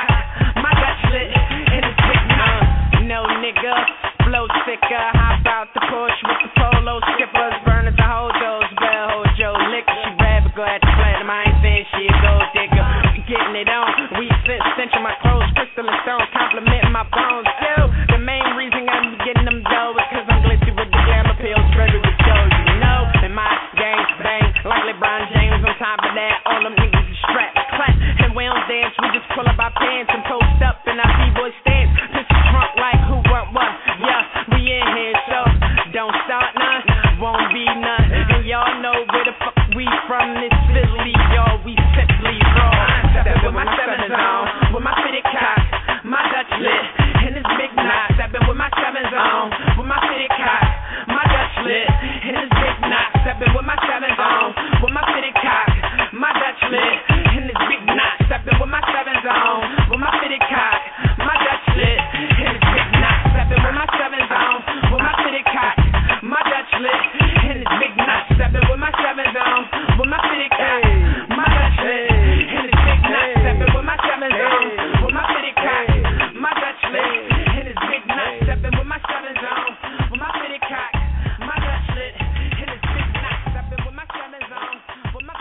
go at the platinum. I ain't saying shit, gold digger. Getting it on. We central my clothes, crystal and stones, complimenting my bones. Still, the main reason I'm getting them dough is cause I'm glitzy with the glamour pills, ready with shows, you know. And my gang bang like LeBron James. On top of that, all them niggas is strapped, clap, and we don't dance. We just pull up our pants and post up in our B-boy stance. Pistol drunk like who want what? Yeah, we in here, so don't start none, won't be none. And y'all know where the fuck we from. This Philly, y'all, we simply raw. Steppin' with my sevens on, with my fitted cock, my Dutch lit, and this big knot. Steppin' with my sevens on, with my fitted cock, my Dutch lit, and this big knot. Steppin' with my sevens on, with my fitted cock, my Dutch lit, and this big knot. Steppin' with my sevens on, with my fitted cock, my Dutch lit, and this big knot. Steppin' with my sevens on, with my fitted cock, my Dutch lit, and this big knot. Steppin' with my sevens on, with my fitted cock, my Dutch lit, and this big knot. Steppin' with my sevens on, with my fitted cock, my Dutch lit, and this big knot. Steppin' with my sevens on, with my fitted cock, my Dutch lit, and this big knot. Steppin' with my sevens on, with my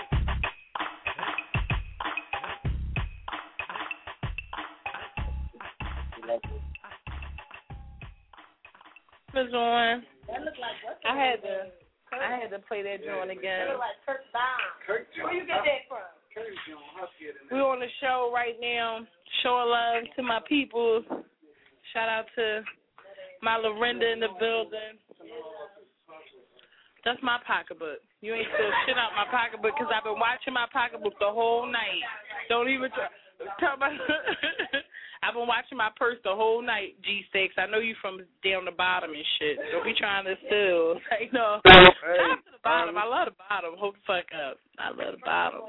was on. I had to play that joint again. Where you get that from? We're on the show right now. Show love to my people. Shout out to my Lorinda in the building. That's my pocketbook. You ain't still shit out my pocketbook because I've been watching my pocketbook the whole night. Don't even talk about I've been watching my purse the whole night, G6. I know you from down the bottom and shit. Don't be trying to steal. Like, no. Shout out to the bottom. I love the bottom. Hold the fuck up. I love the bottom.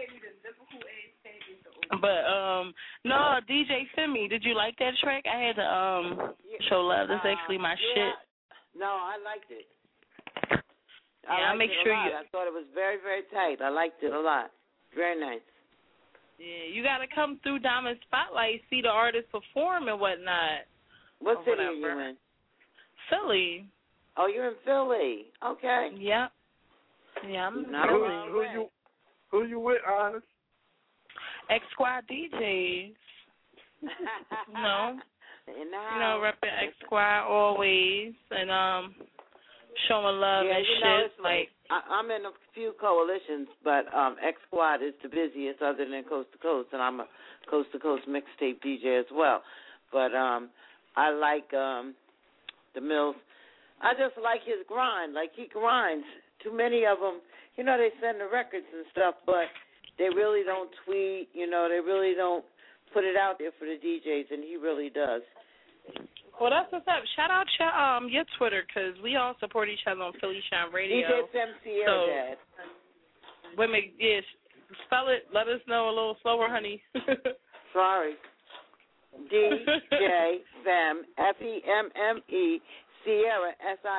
But, no, DJ Femi, did you like that track? I had to show love. That's actually my shit. No, I liked it. I'll make sure you. I thought it was very, very tight. I liked it a lot. Very nice. Yeah, you got to come through Diamond Spotlight, see the artists perform and whatnot. What city are you in? Philly. Oh, you're in Philly. Okay. Yep. Yeah, I'm in Philly. Who you with, Honest? X Squad DJs. No. You know, repping X Squad always and showing love and shit. Like I'm in a few coalitions, but X Squad is the busiest other than Coast to Coast, and I'm a Coast to Coast mixtape DJ as well. But I like the Mills. I just like his grind. Like, he grinds. Too many of them, you know, they send the records and stuff, but they really don't tweet. You know, they really don't put it out there for the DJs, and he really does. Well, that's what's up. Shout out your Twitter, because we all support each other on Philly Shine Radio. DJ Fem Sierra, Dad. Women, yes, spell it. Let us know a little slower, honey. Sorry. DJ Fem, Femme, Sierra,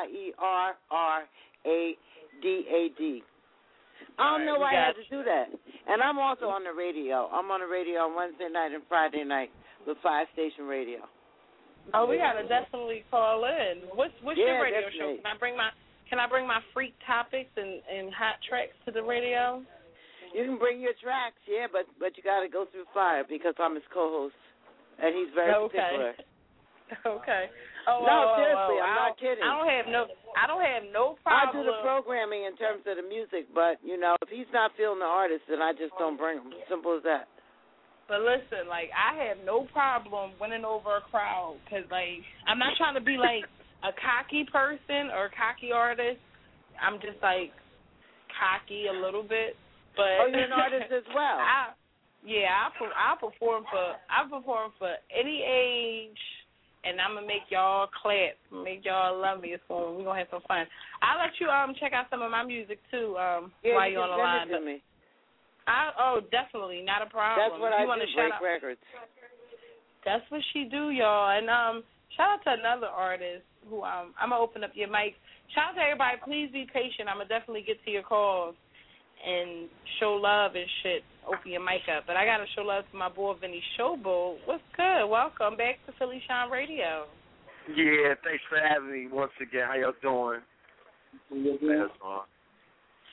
SIERRADAD. I don't know why I had to do that. And I'm also on the radio. I'm on the radio on Wednesday night and Friday night with 5-station radio. Oh, we gotta definitely call in. What's your radio show? Can I bring my freak topics and hot tracks to the radio? You can bring your tracks, yeah, but you gotta go through fire because I'm his co-host, and he's very particular. Okay. Seriously, I'm not kidding. I don't have no problem. I do the programming in terms of the music, but you know, if he's not feeling the artist, then I just don't bring him. Simple as that. But listen, like, I have no problem winning over a crowd because, like, I'm not trying to be, like, a cocky person or a cocky artist. I'm just, like, cocky a little bit. But you're an artist as well. I perform for any age, and I'm going to make y'all clap, make y'all love me. So we're going to have some fun. I'll let you check out some of my music, too, while you're on the line. Send it to me. Definitely, not a problem. That's what I do, break records. That's what she do, y'all. And shout out to another artist who I'm going to open up your mic. Shout out to everybody. Please be patient. I'm going to definitely get to your calls and show love and shit. Open your mic up. But I got to show love to my boy, Vinny Showboat. What's good? Welcome back to Philly Shine Radio. Yeah, thanks for having me once again. How y'all doing?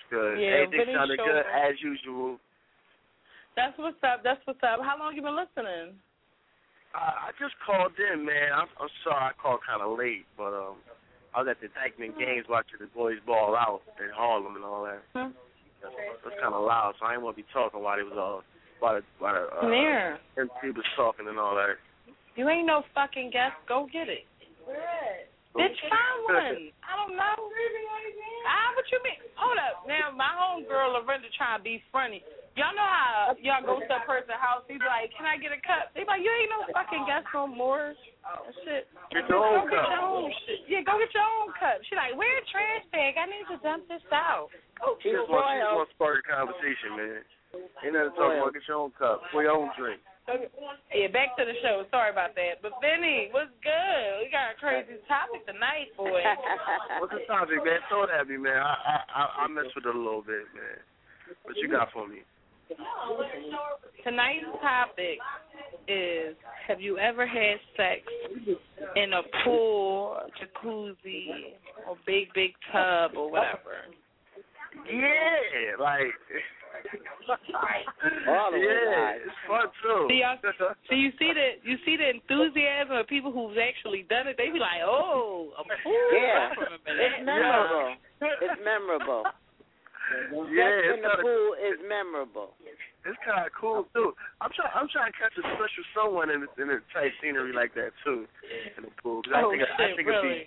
good. Yeah, everything sounded good as usual. That's what's up. That's what's up. How long you been listening? I just called in, man. I'm sorry I called kind of late, but I was at the Dykeman Games watching the boys ball out in Harlem and all that. That's kind of loud, so I didn't want to be talking while it was while the MC was talking and all that. You ain't no fucking guest. Go get it. Bitch, find one. I don't know. What you mean? Hold up. Now, my homegirl, Lorinda, trying to be funny. Y'all know how y'all go to a person's house, he be like, can I get a cup? They be like, you ain't no fucking guest no more. That shit. Get your own cup. Get your own shit. Yeah, go get your own cup. She like, where a trash bag? I need to dump this out. She just wants to start a conversation, man. Ain't nothing to talk about. Get your own cup. For your own drink. Yeah, back to the show. Sorry about that. But Vinny, what's good? We got a crazy topic tonight, boy. What's the topic, man? Throw it at me, man. I mess with it a little bit, man. What you got for me? Tonight's topic is, have you ever had sex in a pool, jacuzzi, or big tub or whatever? Yeah, like... yeah, it's fun too. See, you see the enthusiasm of people who've actually done it. They be like, "Oh, a pool." Yeah, it's memorable. It's memorable. Yeah, in the pool is memorable. It's kind of cool too. I'm trying to catch a special someone in a tight scenery like that too, in the pool. I think really?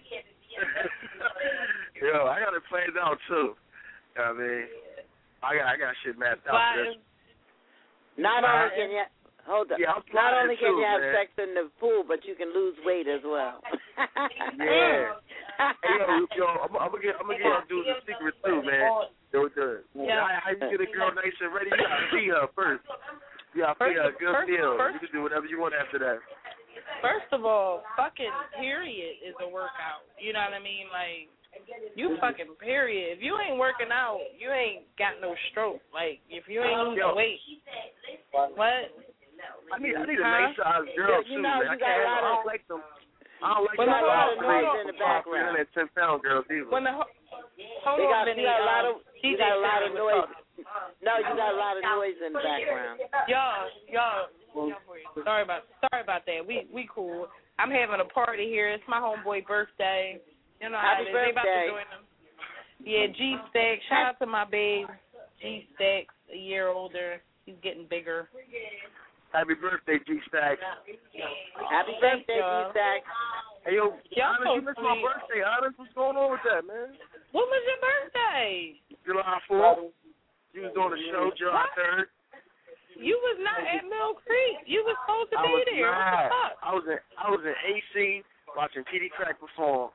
Yo, I got it planned out too. You know what I mean? I got shit mapped out for this. Not only can you not only can you have sex in the pool, but you can lose weight as well. Yeah. Hey, yo, I'm gonna get y'all dudes a secret too, man. How you get a girl nice and ready? You gotta see her first. You gotta feed her a good meal. You can do whatever you want after that. First of all, fucking period is a workout. You know what I mean? Like, you fucking period. If you ain't working out, you ain't got no stroke. Like, if you ain't losing weight, what? I need a nice size girl too, man. I don't like them. I don't like them. A lot of noise in the background. 10-pound girls either. Hold on, you got a lot of noise. No, you got a lot of noise in the background. Y'all. Sorry about that. We cool. I'm having a party here. It's my homeboy birthday. You know how it is. They about to join them. Yeah, G-Stack. Shout out to my babe. G-Stack's a year older. He's getting bigger. Happy birthday, G-Stack. Happy birthday, G-Stack. Hey, yo, Honest, you missed my birthday. Honest, what's going on with that, man? When was your birthday? July 4th. You was doing a show July 3rd. You was not at Mill Creek. You was supposed to be there. What the fuck? I was in AC watching TD Crack perform.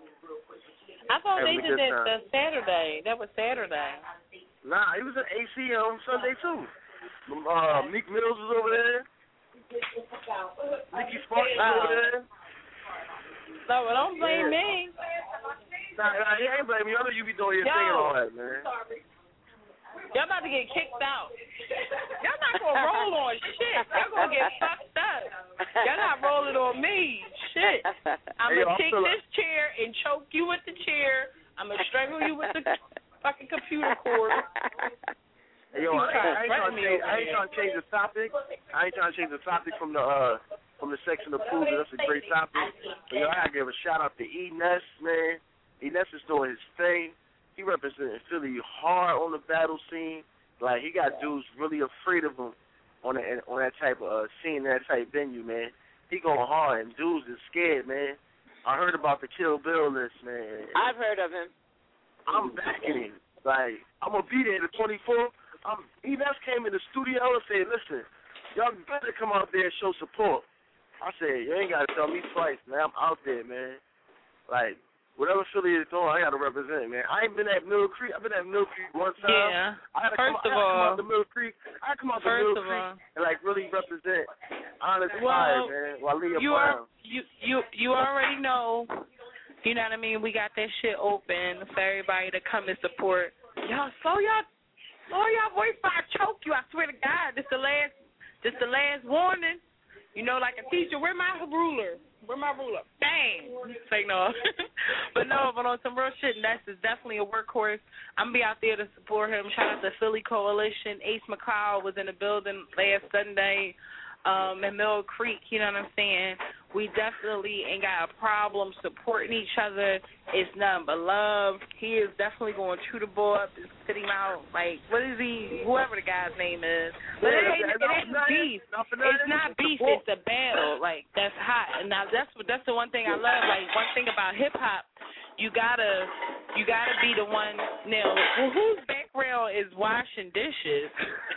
I thought they did that Saturday. That was Saturday. Nah, he was at AC on Sunday too. Meek Mills was over there. Nikki Sparks was over there. No, well, don't blame me. Nah, he ain't blaming you. I know you be doing your thing and all that, man. Y'all about to get kicked out. Y'all not going to roll on shit. Y'all going to get fucked up. Y'all not rolling on me. Shit. I'm going to take this chair and choke you with the chair. I'm going to strangle you with the fucking computer cord. Hey, yo, I ain't trying to change the topic. I ain't trying to change the topic from the sex in the pool. That's a great topic. But, yo, I got to give a shout-out to E-Ness, man. E-Ness is doing his thing. He representing Philly hard on the battle scene. Like, he got dudes really afraid of him on that type of scene, that type venue, man. He going hard, and dudes is scared, man. I heard about the Kill Bill list, man. I've heard of him. I'm backing him. Like, I'm going to be there the 24th. E-Ness came in the studio and said, listen, y'all better come out there and show support. I said, you ain't got to tell me twice, man. I'm out there, man. Like, whatever Philly is doing, I got to represent, man. I ain't been at Mill Creek. I've been at Mill Creek one time. Yeah. I come out to Mill Creek. I come out to Mill Creek and, like, really represent Honest Fire, man. Waleed Brown. You already know. You know what I mean? We got that shit open for everybody to come and support. Y'all, slow y'all voice before I choke you. I swear to God, this the last warning. You know, like a teacher, where my ruler? Where my ruler? Bang! Say no. But on some real shit, Ness is definitely a workhorse. I'm going to be out there to support him. Shout out to Philly Coalition. Ace McCall was in the building last Sunday in Mill Creek, you know what I'm saying? We definitely ain't got a problem supporting each other. It's nothing but love. He is definitely going to chew the boy up and spit him out. Like, what is he, whoever the guy's name is. But it ain't beef. It's not beef, it's a battle. Like, that's hot. And now that's the one thing I love. Like, one thing about hip-hop, you gotta be the one. Now, whose background is washing dishes?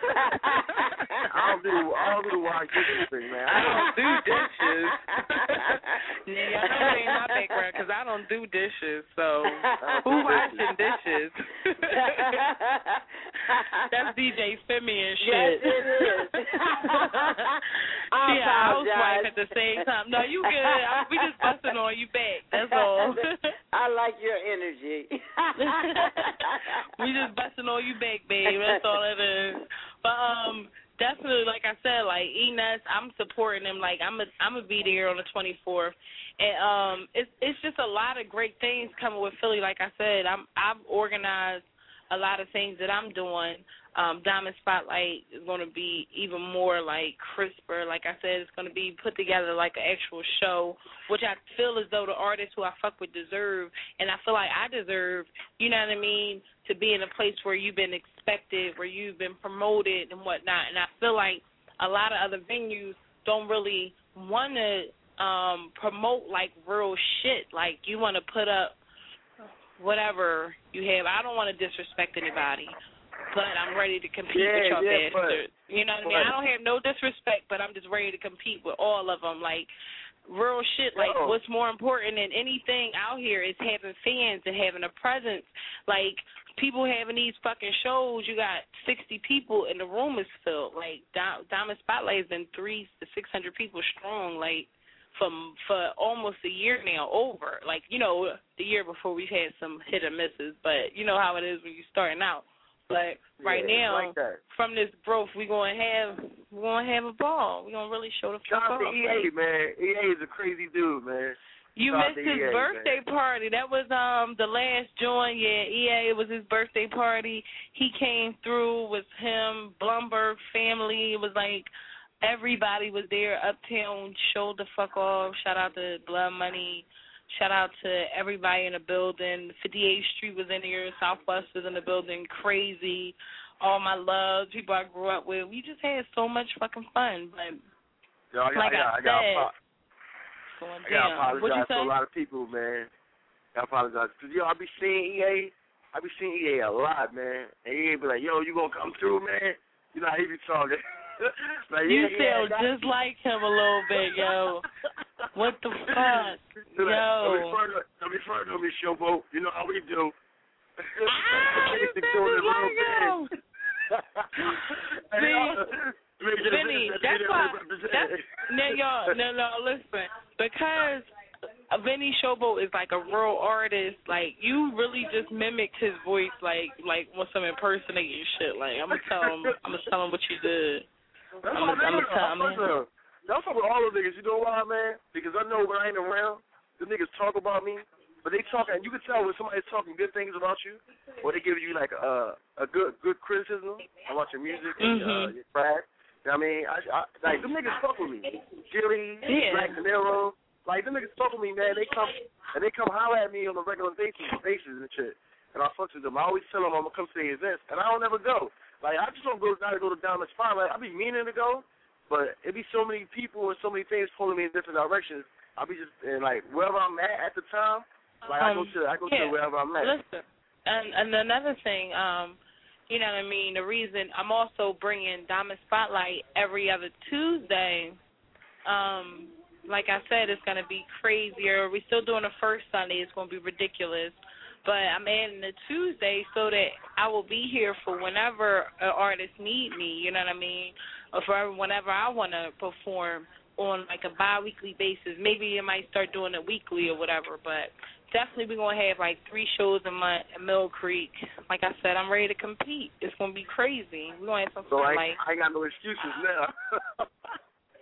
I don't do the washing dishes thing, man. I don't do dishes. Yeah, I know it ain't my background because I don't do dishes. So who washing dishes? That's DJ Femi and shit. Yes, it is. She a housewife at the same time. No, you good. We just busting on you back. That's all. I like your energy. We just busting on you back, babe. That's all it is. But definitely, like I said, like Enes, I'm supporting him. Like I'm a be there on the 24th, and it's just a lot of great things coming with Philly. Like I said, I've organized a lot of things that I'm doing. Diamond Spotlight is going to be even more like crisper. Like I said, it's going to be put together like an actual show, which I feel as though the artists who I fuck with deserve, and I feel like I deserve, you know what I mean, to be in a place where you've been expected, where you've been promoted and whatnot. And I feel like a lot of other venues don't really want to promote like real shit. Like you want to put up whatever you have. I don't want to disrespect anybody, but I'm ready to compete with y'all bastards. You know what I mean? I don't have no disrespect, but I'm just ready to compete with all of them. Like, real shit, like, what's more important than anything out here is having fans and having a presence. Like, people having these fucking shows, you got 60 people and the room is filled. Like, Diamond Spotlight has been 300 to 600 people strong, like, for almost a year now, over. Like, you know, the year before we've had some hit or misses, but you know how it is when you're starting out. But right now, like from this growth, we're gonna have a ball. We're gonna really show the fuck off. Shout out to EA, man. EA is a crazy dude, man. You missed his birthday party. That was the last joint. Yeah, EA, it was his birthday party. He came through with him, Blumberg family. It was like everybody was there. Uptown showed the fuck off. Shout out to Blood Money. Shout out to everybody in the building. 58th Street was in here. Southwest was in the building. Crazy. All my loves, people I grew up with. We just had so much fucking fun. But I gotta apologize to a lot of people, man. I apologize. Because, I be seeing EA. I be seeing EA a lot, man. And EA be like, yo, you gonna come through, man? You know how he be talking. Like, you sound just like him a little bit, yo. What the fuck? Yo. Don't be front of me, Showboat. You know how we do. Vinny, that's why. No, listen. Because Vinny Showboat is like a real artist. Like, you really just mimicked his voice, like with some impersonating shit. Like, I'm gonna tell him what you did. That's what I'm with all the niggas. You know why, man? Because I know when I ain't around, the niggas talk about me, but they talk, and you can tell when somebody's talking good things about you, or they give you like a good criticism about your music and your craft. You know what I mean? I like them niggas fuck with me. Gilly, Black De Niro, like them niggas fuck with me, man. They come holler at me on a regular basis and shit. And I fuck with them. I always tell them I'm gonna come to the events, and I don't ever go. Like, I just don't go to Diamond Spotlight. I be meaning to go, but it be so many people and so many things pulling me in different directions. I be just, and like, wherever I'm at the time, like, I go to wherever I'm at. Listen, and another thing, you know what I mean, the reason I'm also bringing Diamond Spotlight every other Tuesday, like I said, it's going to be crazier. We're still doing the first Sunday. It's going to be ridiculous. But I'm adding the Tuesday so that I will be here for whenever an artist need me, you know what I mean, or for whenever I want to perform on like a bi-weekly basis. Maybe I might start doing it weekly or whatever, but definitely we're going to have like 3 shows a month in Mill Creek. Like I said, I'm ready to compete. It's going to be crazy. We're going to have some fun. I ain't got no excuses now.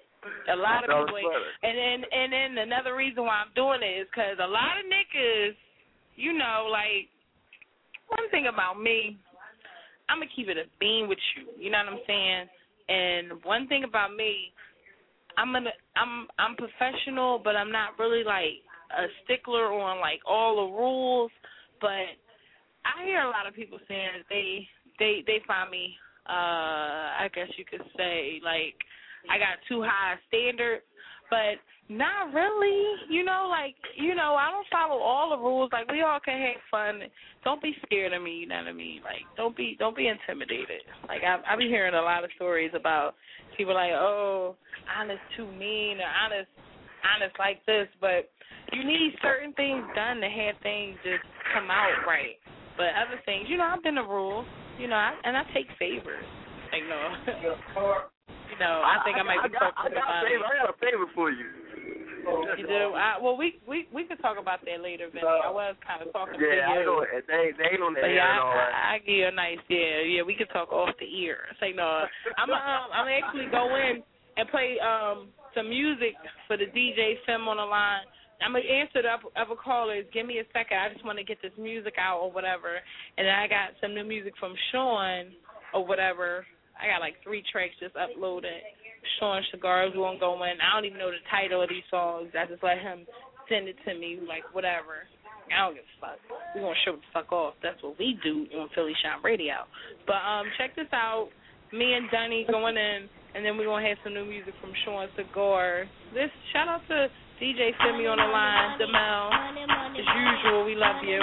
A lot of people ain't. And then another reason why I'm doing it is because a lot of niggas, you know, like, one thing about me, I'm going to keep it a bean with you. You know what I'm saying? And one thing about me, I'm professional, but I'm not really, like, a stickler on, like, all the rules. But I hear a lot of people saying that they find me, I guess you could say, like, I got too high a standard. But not really, you know, like, you know, I don't follow all the rules. Like, we all can have fun. Don't be scared of me, you know what I mean? Like, don't be intimidated. Like, I be hearing a lot of stories about people like, oh, Honest too mean, or Honest like this. But you need certain things done to have things just come out right. But other things, you know, I've been the rules, you know, and I take favors. Like, no. You know, I think I might be talking about it. I got a favor for you. You do? Well, we could talk about that later, Vinny. I was kind of talking to you. Yeah, they ain't on the air and all that. I give you a nice, yeah, we could talk off the ear. Say no. I'm actually go in and play some music for the DJ Sim on the line. I'm going to answer the other callers. Give me a second. I just want to get this music out or whatever. And then I got some new music from Sean or whatever. I got like 3 tracks just uploaded. Sean Cigars won't go in. I don't even know the title of these songs. I just let him send it to me, like, whatever. I don't give a fuck. We're going to show the fuck off. That's what we do on Philly Shine Radio. But check this out. Me and Dunny going in, and then we're going to have some new music from Sean Cigar. Shout out to DJ Simi on the line, Demel. As usual, we love you.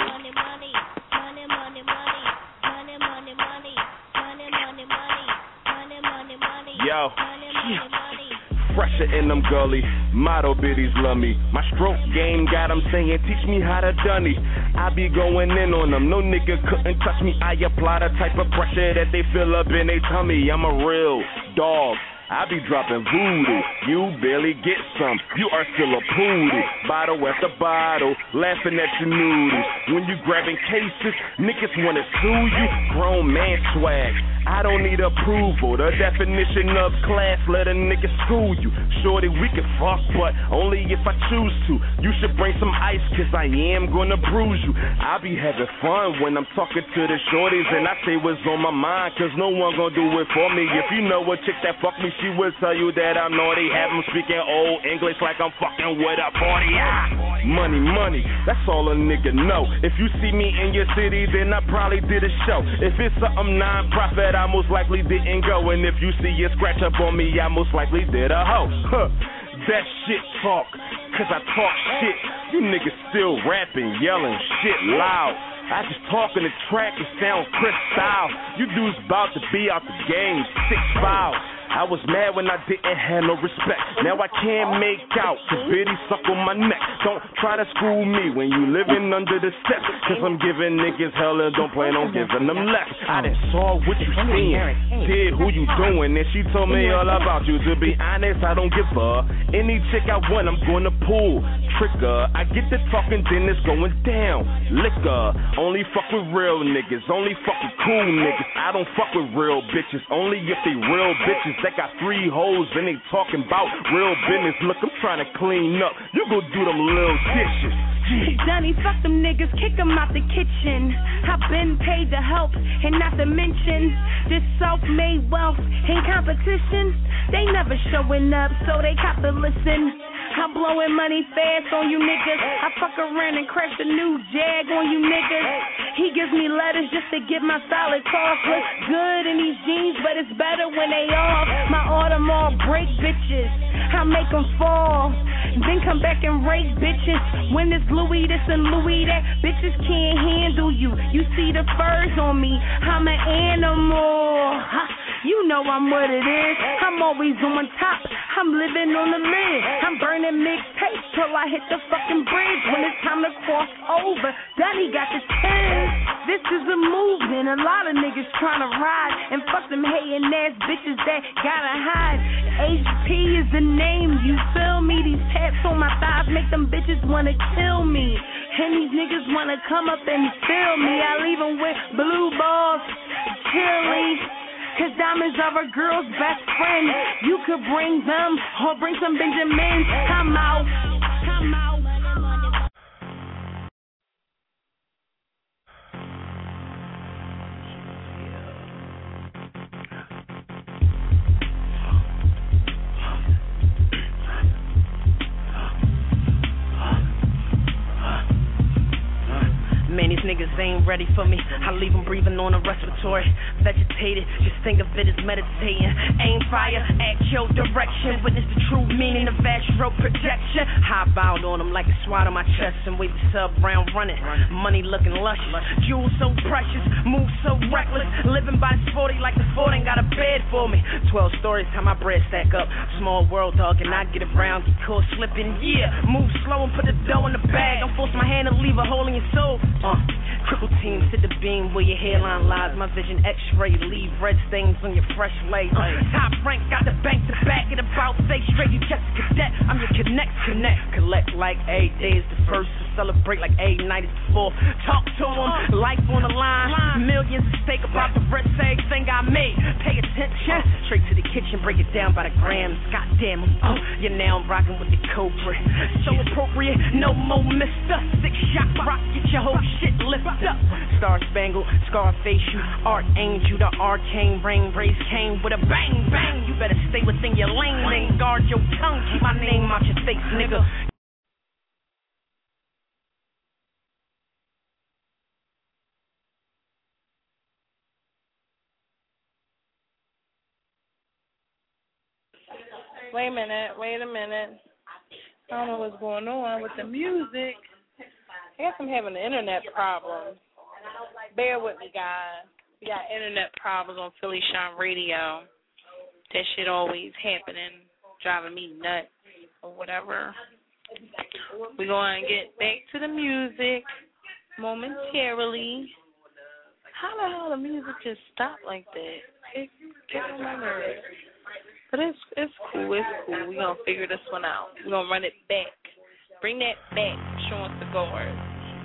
Yo, fresher in them gully, motto biddies love me. My stroke game got them saying, teach me how to dunny. I be going in on them, no nigga couldn't touch me. I apply the type of pressure that they feel up in their tummy. I'm a real dog. I be dropping voodoo, you barely get some, you are still a poodle. Bottle after bottle, laughing at your noodles. When you grabbing cases, niggas wanna sue you. Grown man swag, I don't need approval. The definition of class, let a nigga school you. Shorty, we can fuck, but only if I choose to. You should bring some ice, cause I am gonna bruise you. I be having fun when I'm talking to the shorties, and I say what's on my mind, cause no one gonna do it for me. If you know a chick that fuck me, she will tell you that I'm naughty. Have them speaking old English like I'm fucking with a 40. Money, money, that's all a nigga know. If you see me in your city, then I probably did a show. If it's something non-profit, I most likely didn't go. And if you see a scratch up on me, I most likely did a hoe. That shit talk, cause I talk shit. You niggas still rapping, yelling shit loud. I just talk in the track, it sounds Chris style. You dudes about to be out the game, 6 fouls. I was mad when I didn't have no respect. Now I can't make out, cause Biddy suck on my neck. Don't try to school me when you living under the steps, cause I'm giving niggas hell and don't plan on giving them less. I done saw what you seeing, did who you doing, and she told me all about you. To be honest, I don't give a. Any chick I want, I'm gonna pull trigger. I get to talking, then it's going down. Liquor, only fuck with real niggas, only fuck with cool niggas. I don't fuck with real bitches, only if they real bitches. They got 3 hoes and they talking about real business. Look, I'm trying to clean up. You go do them little dishes. Dunny, fuck them niggas, kick them out the kitchen. I've been paid to help, and not to mention this self-made wealth in competition. They never showing up, so they got to listen. I'm blowing money fast on you niggas. I fuck around and crash a new Jag on you niggas. He gives me letters just to get my solid cost. Look good in these jeans, but it's better when they off. My Audemars break bitches, I make them fall. Then come back and rake bitches. When it's Louis this and Louis that, bitches can't handle you. You see the furs on me, I'm an animal. You know I'm what it is. I'm always on top. I'm living on the lid. I'm burning mixtapes till I hit the fucking bridge. When it's time to cross over, Dunny got the 10. This is a movement. A lot of niggas trying to ride and fuck them hating ass bitches that gotta hide. HP is the name, you feel me? These tats on my thighs make them bitches wanna kill me. And these niggas wanna come up and feel me. I leave them with blue balls, chili. Cause diamonds are a girl's best friend. You could bring them or bring some Benjamins. I'm out. Man, these niggas ain't ready for me. I leave them breathing on a respiratory. Vegetated, just think of it as meditating. Aim fire at your direction. Witness the true meaning of astral projection. High bound on them like a swat on my chest and wave the sub round running. Money looking luscious, jewels so precious, moves so reckless. Living by this 40 like the 40 ain't got a bed for me. 12 stories, how my bread stack up. Small world, dog, and I get around. Get caught slipping, yeah. Move slow and put the dough in the bag. Don't force my hand to leave a hole in your soul. Cripple teams hit the beam where your hairline lies. My vision x-ray, leave red stains on your fresh legs. Top rank, got the bank to back it about. Stay straight, you just a cadet. I'm your connect. Collect like a day is the first. Celebrate like a night is the fourth. Talk to them, life on the line. Millions at stake about the rest of everything I made. Pay attention, straight to the kitchen, break it down by the grams. Goddamn, you're now rocking with the Cobra. So appropriate, no more mister. 6-shot rock, get your whole shit lifted up. Star Spangled, Scarface, you archangel, the arcane rain, raise came with a bang, bang. You better stay within your lane and guard your tongue. Keep my name out your face, nigga. Wait a minute. I don't know what's going on with the music. I guess I'm having an internet problem. Bear with me, guys. We got internet problems on Philly Shine Radio. That shit always happening, driving me nuts or whatever. We're going to get back to the music momentarily. How the hell the music just stopped like that? It gets on my nerves. But it's cool. We're going to figure this one out. We're going to run it back. Bring that back, Sean Cigars.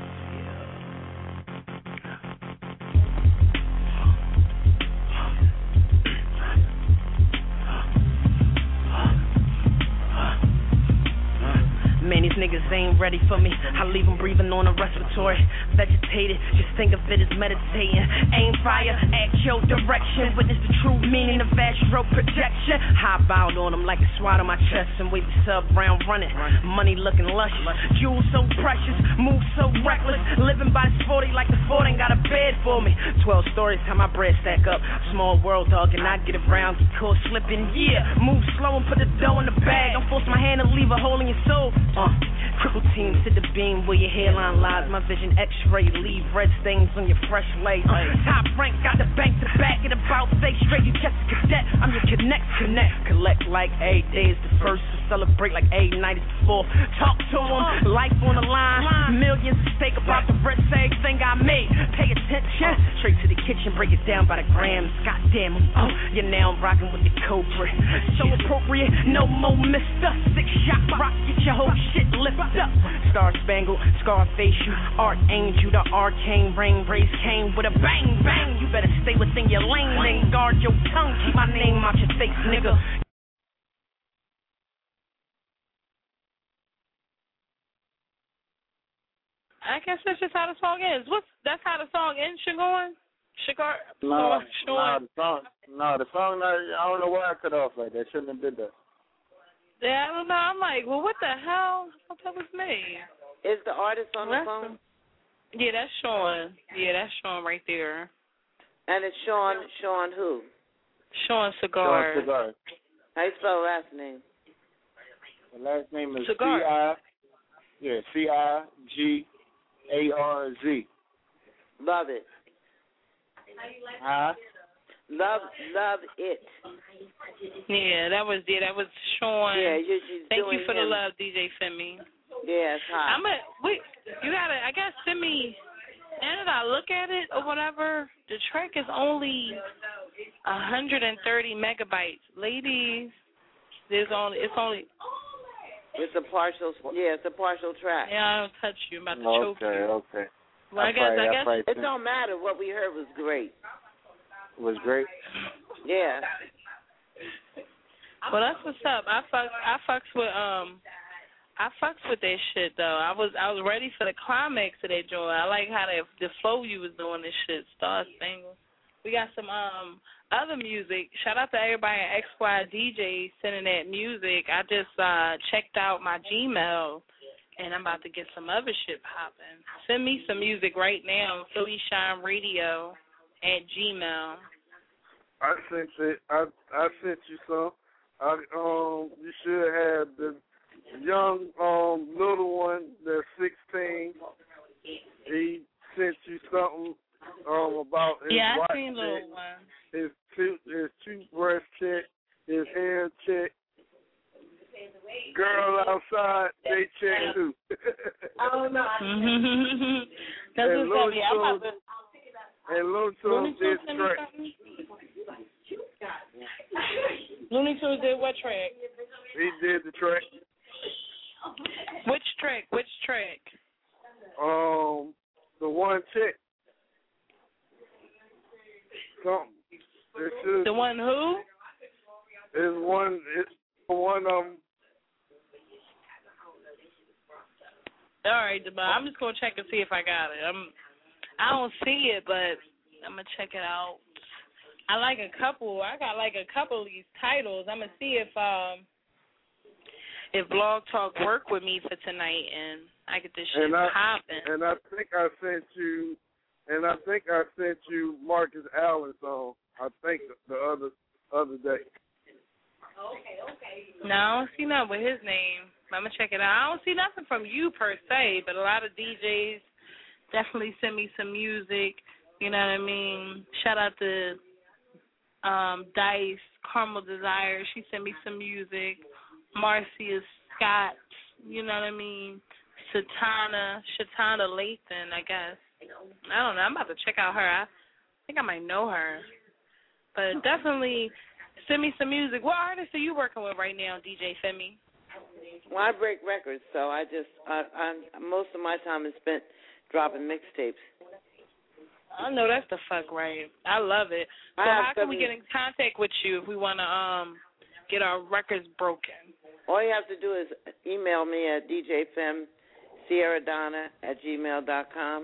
Man, these niggas ain't ready for me. I leave them breathing on a respiratory. Vegetated, just think of it as meditating. Aim fire at your direction. Witness the true meaning of astral projection. High bound on them like a swat on my chest and wave the sub round running. Money looking luscious, jewels so precious, moves so reckless. Living by this 40 like the 40 ain't got a bed for me. 12 stories, how my bread stack up. Small world, dog, and I get around. Get caught slipping, yeah. Move slow and put the dough in the bag. Don't force my hand to leave a hole in your soul. Cripple teams hit the beam where your hairline lies. My vision x-ray, leave red stains on your fresh legs. Top rank, got the bank to back it about. Stay straight, you just a cadet. I'm your connect. Collect like a day is the first. Celebrate like a night is the fourth. Talk to them, life on the line. Millions at stake about the rest of everything I made. Pay attention, straight to the kitchen, break it down by the grams. Goddamn, you're now rocking with the Cobra. So appropriate, no more mister. 6-shot rock, get your whole shit lifted up. Star Spangled, Scarface, you archangel, the arcane rain, raise came with a bang, bang. You better stay within your lane and guard your tongue. Keep my name out your face, nigga. I guess that's just how the song is. That's how the song ends, Shagon? No, the song, I don't know why I cut off like that. Shouldn't have did that. Yeah, I don't know. I'm like, well, what the hell? I thought that was me. Is the artist on the phone? Yeah, that's Sean. Yeah, that's Sean right there. And it's Sean who? Sean Cigars. Sean Cigars. How you spell last name? The last name is Cigars. C-I-G-A-R-Z. Love it. Huh? Love it. Yeah, that was Sean. Yeah, thank you for him. the love, DJ Femi. Yeah, it's hot. You gotta, I guess, send me. And I look at it or whatever. The track is only 130 megabytes, ladies. It's only. It's a partial. Yeah, it's a partial track. Yeah, I don't touch you. I'm about to choke you. Okay. Well, I guess it don't matter. What we heard was great. It was great? Well, that's what's up. I fucks with that shit though. I was ready for the climax of that joint. I like how the flow you was doing this shit. Star Spangled. We got some other music. Shout out to everybody at XY DJ sending that music. I just checked out my Gmail, and I'm about to get some other shit popping. Send me some music right now. Philly Shine Radio at Gmail. I sent it. I sent you some. You should have the young little one that's 16. He sent you something about his I watch seen check, little one. his toothbrush check, his hair check. Girl outside, they check too. Oh no. That's what's up. And Looney Tunes did track. Looney Tunes did what track? He did the track. Which track? The one check. Something. The one who? It's one All right, I'm just gonna check and see if I got it. I don't see it, but I'm gonna check it out. I got like a couple of these titles. I'm gonna see if Blog Talk work with me for tonight and I get this shit popping. And I think I sent you Marcus Allen song. I think the other day. Okay. No, I don't see nothing with his name. I'm gonna check it out. I don't see nothing from you per se, but a lot of DJs definitely send me some music. You know what I mean? Shout out to Dice, Carmel Desire. She sent me some music. Marcia Scott. You know what I mean? Shatana Lathan, I guess. I don't know. I'm about to check out her. I think I might know her. But definitely send me some music. What artists are you working with right now, DJ Femi? Well, I break records, so I most of my time is spent dropping mixtapes. I know that's the fuck right. I love it. So how can we get in contact with you if we want to get our records broken? All you have to do is email me at djfemsierradonna@gmail.com.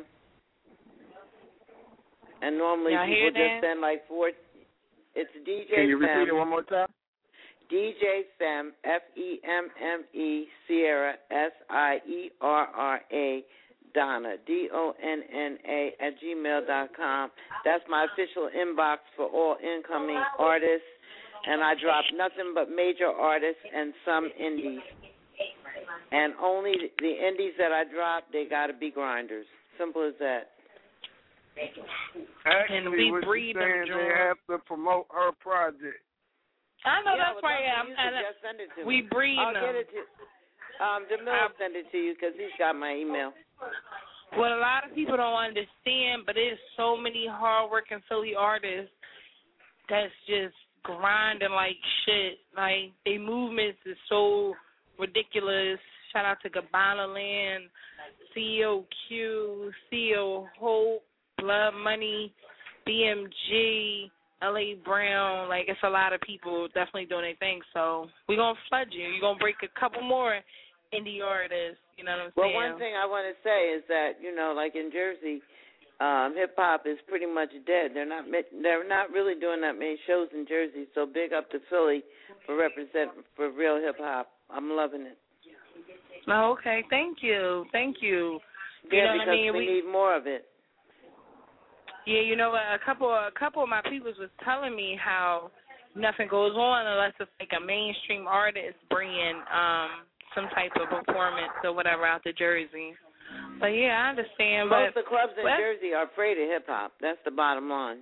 And normally people just send like 4. It's DJ Can you Fem. repeat it one more time? DJ Fem, Femme, Sierra, Sierra, Donna, DONNA @gmail.com. That's my official inbox for all incoming artists. And I drop nothing but major artists and some indies. And only the indies that I drop, they got to be grinders. Simple as that. Actually, and we breed them. They have to promote her project. I know that's right. Just send it to we me. breed I'll them. get it to Jamil will send it to you because he's got my email. What a lot of people don't understand, but there's so many hard-working Philly artists that's just grinding like shit. Like, their movements is so ridiculous. Shout out to Gabbana Land, CEO Q, CEO Hope, Blood Money, BMG, LA Brown. Like, it's a lot of people definitely doing their thing. So we're going to flood you. You're going to break a couple more indie artists. You know what I'm saying? Well, one thing I want to say is that, like in Jersey, hip-hop is pretty much dead. They're not really doing that many shows in Jersey, so big up to Philly for representing for real hip-hop. I'm loving it. Oh, okay. Thank you. Yeah, you know because what I mean? we need more of it. Yeah, you know what? A couple of my people was telling me how nothing goes on unless it's like a mainstream artist bringing some type of performance or whatever out to Jersey. But yeah, I understand. Most of the clubs in Jersey are afraid of hip hop. That's the bottom line.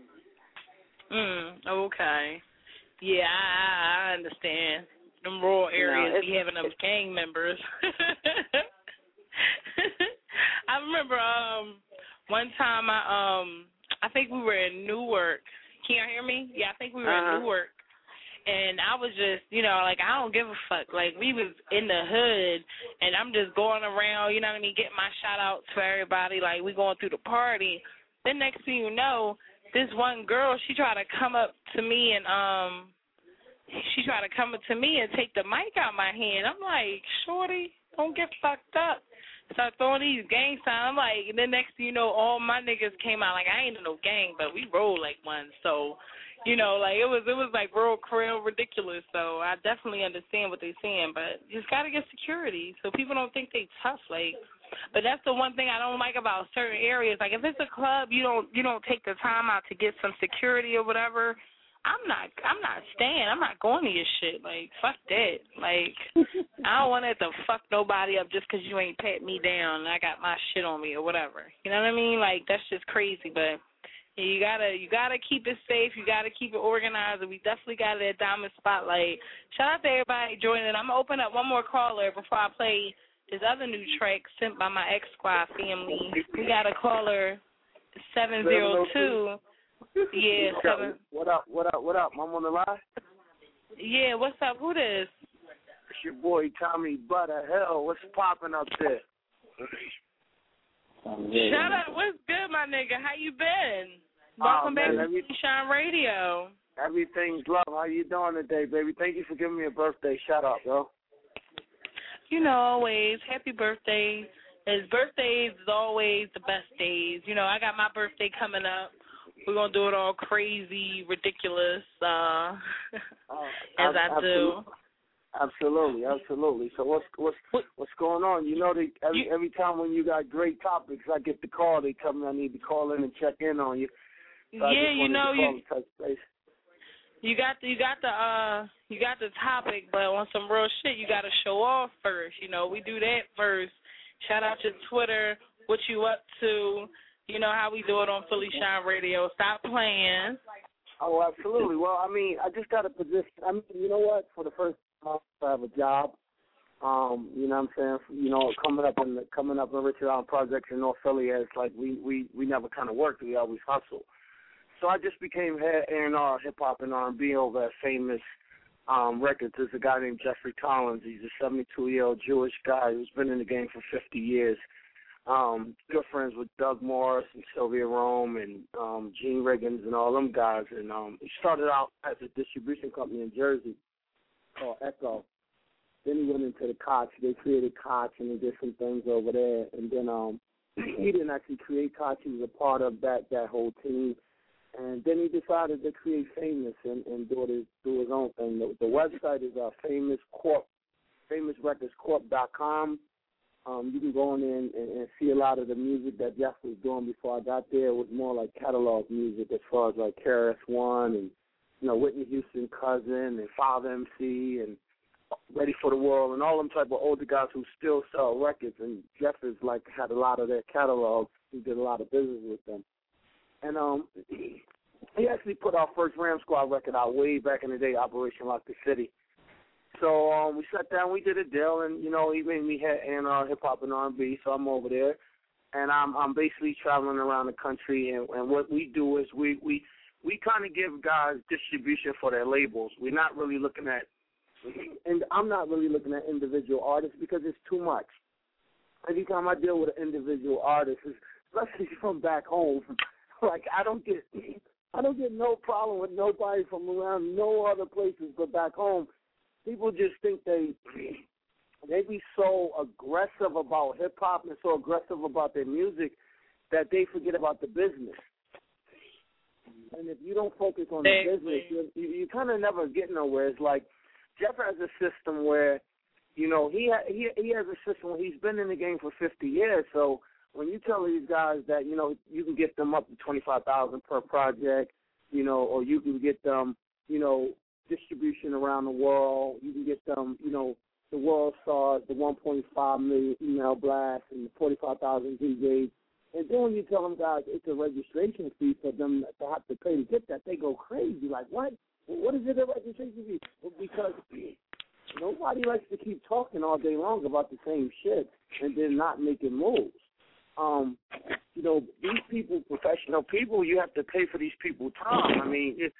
Okay. Yeah, I understand. Them rural areas be having them gang members. I remember one time I think we were in Newark. Can y'all hear me? Yeah, I think we were in Newark. And I was just, like, I don't give a fuck. Like, we was in the hood, and I'm just going around, you know what I mean, getting my shout-outs for everybody. Like, we going through the party. Then next thing you know, this one girl, she tried to come up to me and she tried to come to me and take the mic out my hand. I'm like, shorty, don't get fucked up. Start throwing these gang signs. I'm like, and then next thing you know, all my niggas came out. Like, I ain't in no gang, but we roll like one. So, you know, like, it was like real ridiculous. So I definitely understand what they're saying, but you just got to get security so people don't think they tough. Like, but that's the one thing I don't like about certain areas. Like, if it's a club, you don't take the time out to get some security or whatever. I'm not staying. I'm not going to your shit. Like, fuck that. Like, I don't want it to fuck nobody up just because you ain't pat me down and I got my shit on me or whatever. You know what I mean? Like, that's just crazy. But you gotta keep it safe. You gotta keep it organized. And we definitely got it at Diamond Spotlight. Shout out to everybody joining. I'm gonna open up one more caller before I play this other new track sent by my X Squad family. We got a caller 702. Yeah, What up? I'm on the line? Yeah, what's up? Who this? It's your boy Tommy Butter. Hell, what's popping up there? Shut up. What's good, my nigga? How you been? Welcome back to Shine Radio. Everything's love. How you doing today, baby? Thank you for giving me a birthday shout out, yo. You know, always. Happy birthday. His birthdays is always the best days. You know, I got my birthday coming up. We're gonna do it all crazy, ridiculous, as I do. Absolutely. So what's going on? You know, every time when you got great topics, I get the call. They tell me I need to call in and check in on you. So yeah, you know, you got the topic, but on some real shit, you got to show off first. You know, we do that first. Shout out to Twitter. What you up to? You know how we do it on Philly Shine Radio. Stop playing. Oh, absolutely. Well, I mean, I just got a position. I mean, you know what? For the first month, I have a job. You know what I'm saying? You know, coming up in Richard Allen Projects in North Philly, it's like we never kind of worked. We always hustle. So I just became head A&R hip hop and R&B over at Famous Records. There's a guy named Jeffrey Collins. He's a 72-year-old Jewish guy who's been in the game for 50 years. Good friends with Doug Morris and Sylvia Rome and Gene Riggins and all them guys. And he started out as a distribution company in Jersey called Echo. Then he went into the Koch. They created Koch and they did some things over there. And then he didn't actually create Koch. He was a part of that whole team. And then he decided to create Famous and do his own thing. The website is famousrecordscorp.com. You can go in and see a lot of the music that Jeff was doing before I got there. It was more like catalog music as far as like KRS-One and, you know, Whitney Houston Cousin and 5MC and Ready for the World and all them type of older guys who still sell records. And Jeff has like had a lot of their catalogs. He did a lot of business with them. And he actually put our first Ram Squad record out way back in the day, Operation Lock the City. So we sat down, we did a deal, and, you know, he made me head A&R hip-hop and R&B, so I'm over there. And I'm basically traveling around the country, and what we do is we kind of give guys distribution for their labels. We're not really looking at, and I'm not really looking at individual artists because it's too much. Every time I deal with an individual artist, especially from back home, like I don't get no problem with nobody from around no other places but back home. People just think they be so aggressive about hip-hop and so aggressive about their music that they forget about the business. And if you don't focus on the business, you kind of never get nowhere. It's like Jeff has a system where, you know, he has a system where he's been in the game for 50 years. So when you tell these guys that, you know, you can get them up to $25,000 per project, you know, or you can get them, you know, distribution around the world. You can get them, you know, the world stars, the 1.5 million email blasts, and the 45,000 DJs. And then when you tell them guys it's a registration fee for them to have to pay to get that, they go crazy. Like, what? What is it a registration fee? Well, because nobody likes to keep talking all day long about the same shit and then not making moves. You know, these people, professional people, you have to pay for these people time. I mean, you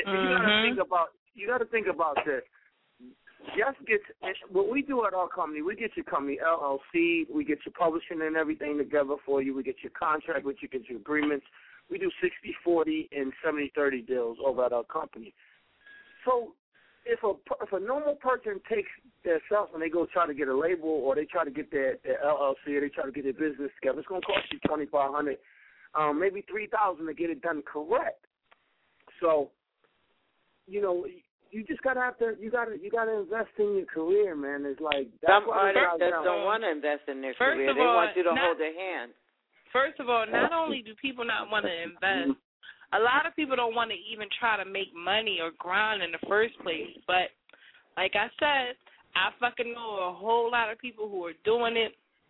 got to think about this. Jeff gets what we do at our company. We get your company LLC. We get your publishing and everything together for you. We get your contract, we get your agreements. We do 60-40 and 70-30 deals over at our company. So if a normal person takes themselves and they go try to get a label or they try to get their LLC or they try to get their business together, it's gonna cost you $2,500, maybe $3,000 to get it done correct. So, you know, you just gotta invest in your career, man. It's like some artists that don't want to invest in their career. They want you to hold their hand. First of all, not only do people not want to invest, a lot of people don't want to even try to make money or grind in the first place. But like I said, I fucking know a whole lot of people who are doing it.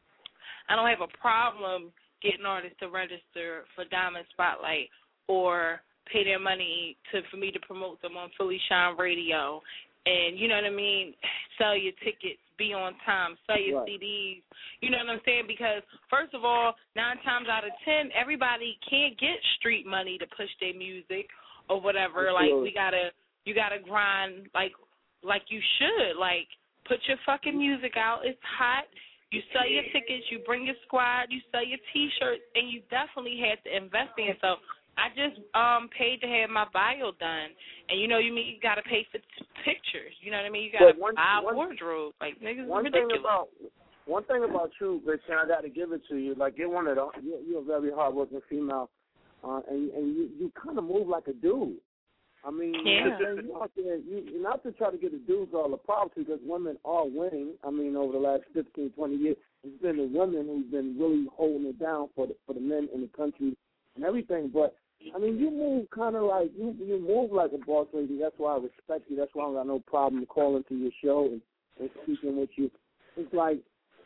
I don't have a problem getting artists to register for Diamond Spotlight or pay their money for me to promote them on Philly Shine Radio. And, you know what I mean, sell your tickets, be on time, sell your CDs. You know what I'm saying? Because, first of all, 9 times out of 10, everybody can't get street money to push their music or whatever. Like, you gotta grind like you should. Like, put your fucking music out. It's hot. You sell your tickets. You bring your squad. You sell your T-shirts. And you definitely had to invest in yourself. I just paid to have my bio done, and you got to pay for pictures. You know what I mean? You got to buy a wardrobe. Like, niggas is ridiculous. One thing about you, Christian, I got to give it to you. Like, you're a very hardworking female, and you kind of move like a dude. I mean, you're out there, you're not to try to get the dudes all the props because women are winning. I mean, over the last 15, 20 years, it's been the women who've been really holding it down for the men in the country and everything, but I mean, you move kind of like you move like a boss lady. That's why I respect you. That's why I got no problem calling to your show and speaking with you. It's like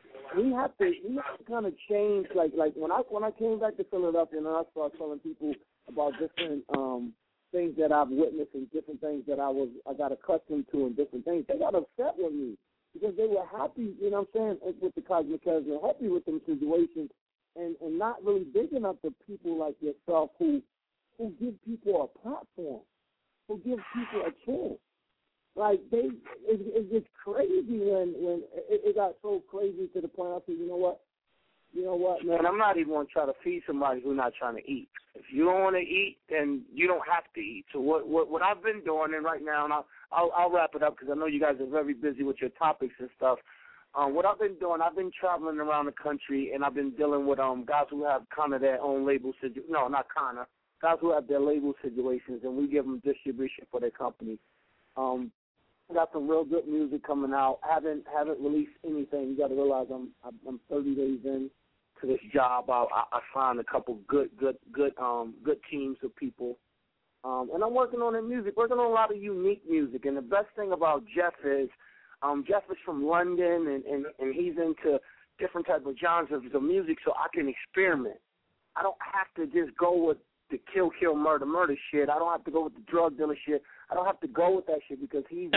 we have to kind of change. Like when I came back to Philadelphia and I started telling people about different things that I've witnessed and different things that I got accustomed to and different things, they got upset with me because they were happy. You know what I'm saying? With the Cosmic Cousin, happy with them situations and not really big enough to people like yourself who give people a platform, who give people a chance. Like, it's crazy when it got so crazy to the point I said, you know what, man, I'm not even going to try to feed somebody who's not trying to eat. If you don't want to eat, then you don't have to eat. So what I've been doing, and right now, and I'll wrap it up because I know you guys are very busy with your topics and stuff. What I've been doing, I've been traveling around the country, and I've been dealing with guys who have kind of their own label situation. No, not kind of. Guys who have their label situations, and we give them distribution for their company. Got some real good music coming out. Haven't released anything. You got to realize I'm 30 days in to this job. I signed a couple good teams of people, and I'm working on their music. Working on a lot of unique music. And the best thing about Jeff is from London, and he's into different type of genres of music, so I can experiment. I don't have to just go with the kill, murder shit. I don't have to go with the drug dealer shit. I don't have to go with that shit because his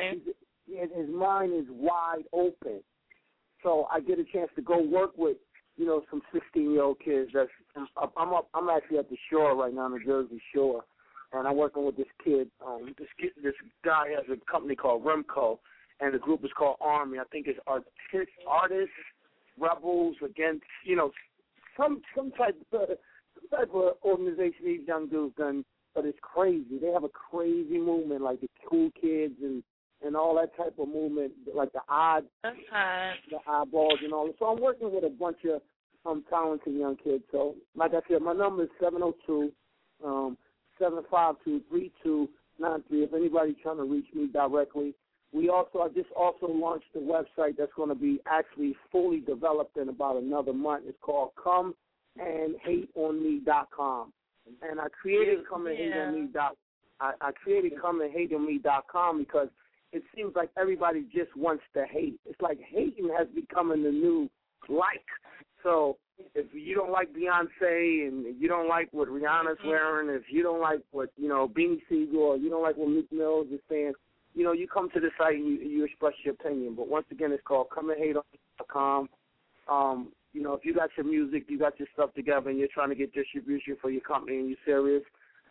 mind is wide open. So I get a chance to go work with, some 16-year-old kids. I'm actually at the shore right now, the Jersey Shore, and I'm working with this kid. This guy has a company called Remco, and the group is called Army. I think it's Artists Rebels Against, some type of organization these young dudes done, but it's crazy. They have a crazy movement, like the cool kids and all that type of movement, like the eyeballs and all. So I'm working with a bunch of talented young kids. So, like I said, my number is 702-752-3293. If anybody's trying to reach me directly. I just also launched a website that's going to be actually fully developed in about another month. It's called ComeAndHateOnMe.com. And I created ComeAndHateOnMe.com because it seems like everybody just wants to hate. It's like hating has become the new like. So if you don't like Beyonce and if you don't like what Rihanna's wearing, if you don't like what, Beanie Siegel, or you don't like what Meek Mill is saying, you come to the site and you express your opinion. But once again, it's called ComeAndHateOnMe.com. If you got your music, you got your stuff together, and you're trying to get distribution for your company and you're serious,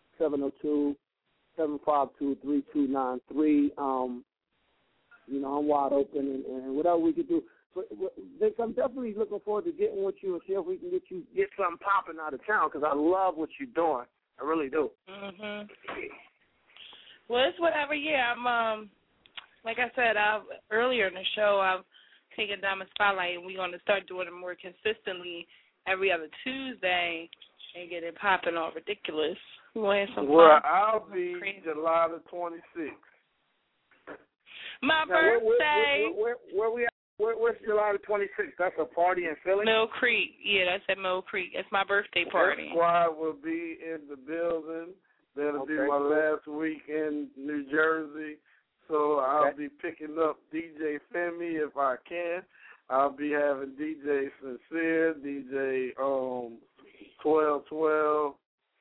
702-752-3293. I'm wide open and whatever we could do. But Vic, I'm definitely looking forward to getting with you and see if we can get something popping out of town because I love what you're doing. I really do. Well, it's whatever. Yeah, like I said earlier in the show, I've taken Diamond Spotlight, and we're going to start doing it more consistently every other Tuesday and get it popping all ridiculous. Well, I'll be crazy. July the 26th. My birthday. Where we at? Where's July the 26th? That's a party in Philly? Mill Creek. Yeah, that's at Mill Creek. It's my birthday party. Squad will be in the building. That'll be my last week in New Jersey. So I'll be picking up DJ Femi if I can. I'll be having DJ Sincere, DJ 1212,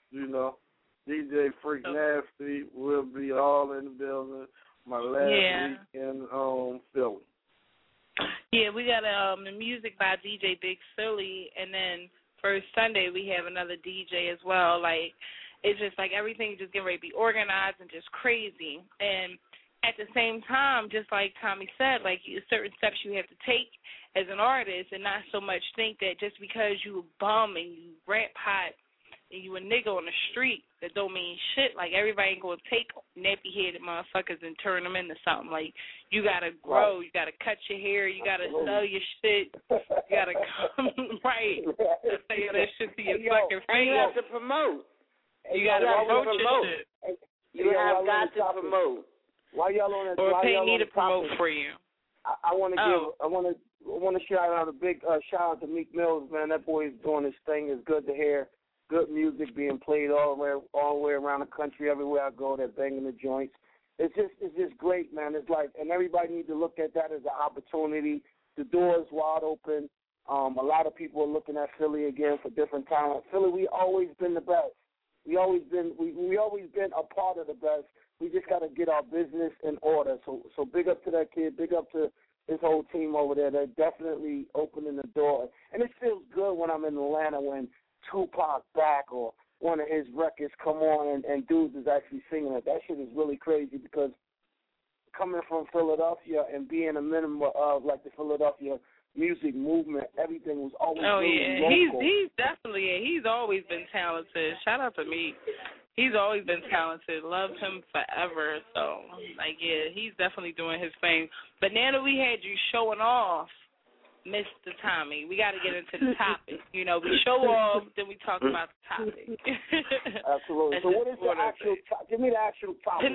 DJ Freak Nasty. We'll be all in the building. My last week in Philly. Yeah, we got the music by DJ Big Philly, and then first Sunday we have another DJ as well. Like, it's just like everything just getting ready to be organized and just crazy. And at the same time, just like Tommy said, like certain steps you have to take as an artist, and not so much think that just because you a bum and you rap hot and you a nigga on the street, that don't mean shit. Like, everybody ain't going to take nappy-headed motherfuckers and turn them into something. Like, you got to grow. You got to cut your hair. You got to sell your shit. You got to come right. Say that shit to your fucking face. And you have to promote. You got to promote your shit. You have got to promote. While y'all on that, or pay me to promote for you. I want to shout out a big shout out to Meek Mills, man. That boy is doing his thing. It's good to hear good music being played all the way around the country. Everywhere I go, they're banging the joints. It's just great, man. It's like, and everybody needs to look at that as an opportunity. The door is wide open. A lot of people are looking at Philly again for different talent. Philly, we always been the best. We always been a part of the best. We just got to get our business in order. So big up to that kid. Big up to his whole team over there. They're definitely opening the door. And it feels good when I'm in Atlanta when Tupac back or one of his records come on and dudes is actually singing it. That shit is really crazy because coming from Philadelphia and being a member of like the Philadelphia music movement, everything was always really local. He's definitely, he's always been talented. Shout out to me. He's always been talented. Loved him forever. So, like, yeah, he's definitely doing his thing. But now that we had you showing off, Mr. Tommy, we got to get into the topic. We show off, then we talk about the topic. Absolutely. So what is the actual topic? Give me the actual topic.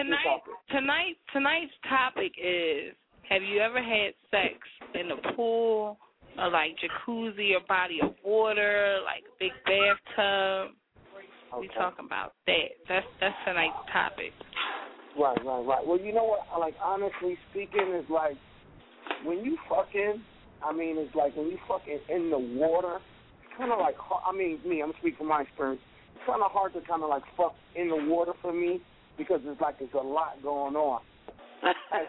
Tonight's topic is, have you ever had sex in a pool or, like, jacuzzi or body of water, like a big bathtub? Okay. We talking about that. That's tonight's topic. Right. Well, you know what? Like, honestly speaking, it's like when you fucking, it's like when you fucking in the water, it's kind of like, I'm speaking from my experience, it's kind of hard to kind of like fuck in the water for me because it's like there's a lot going on. As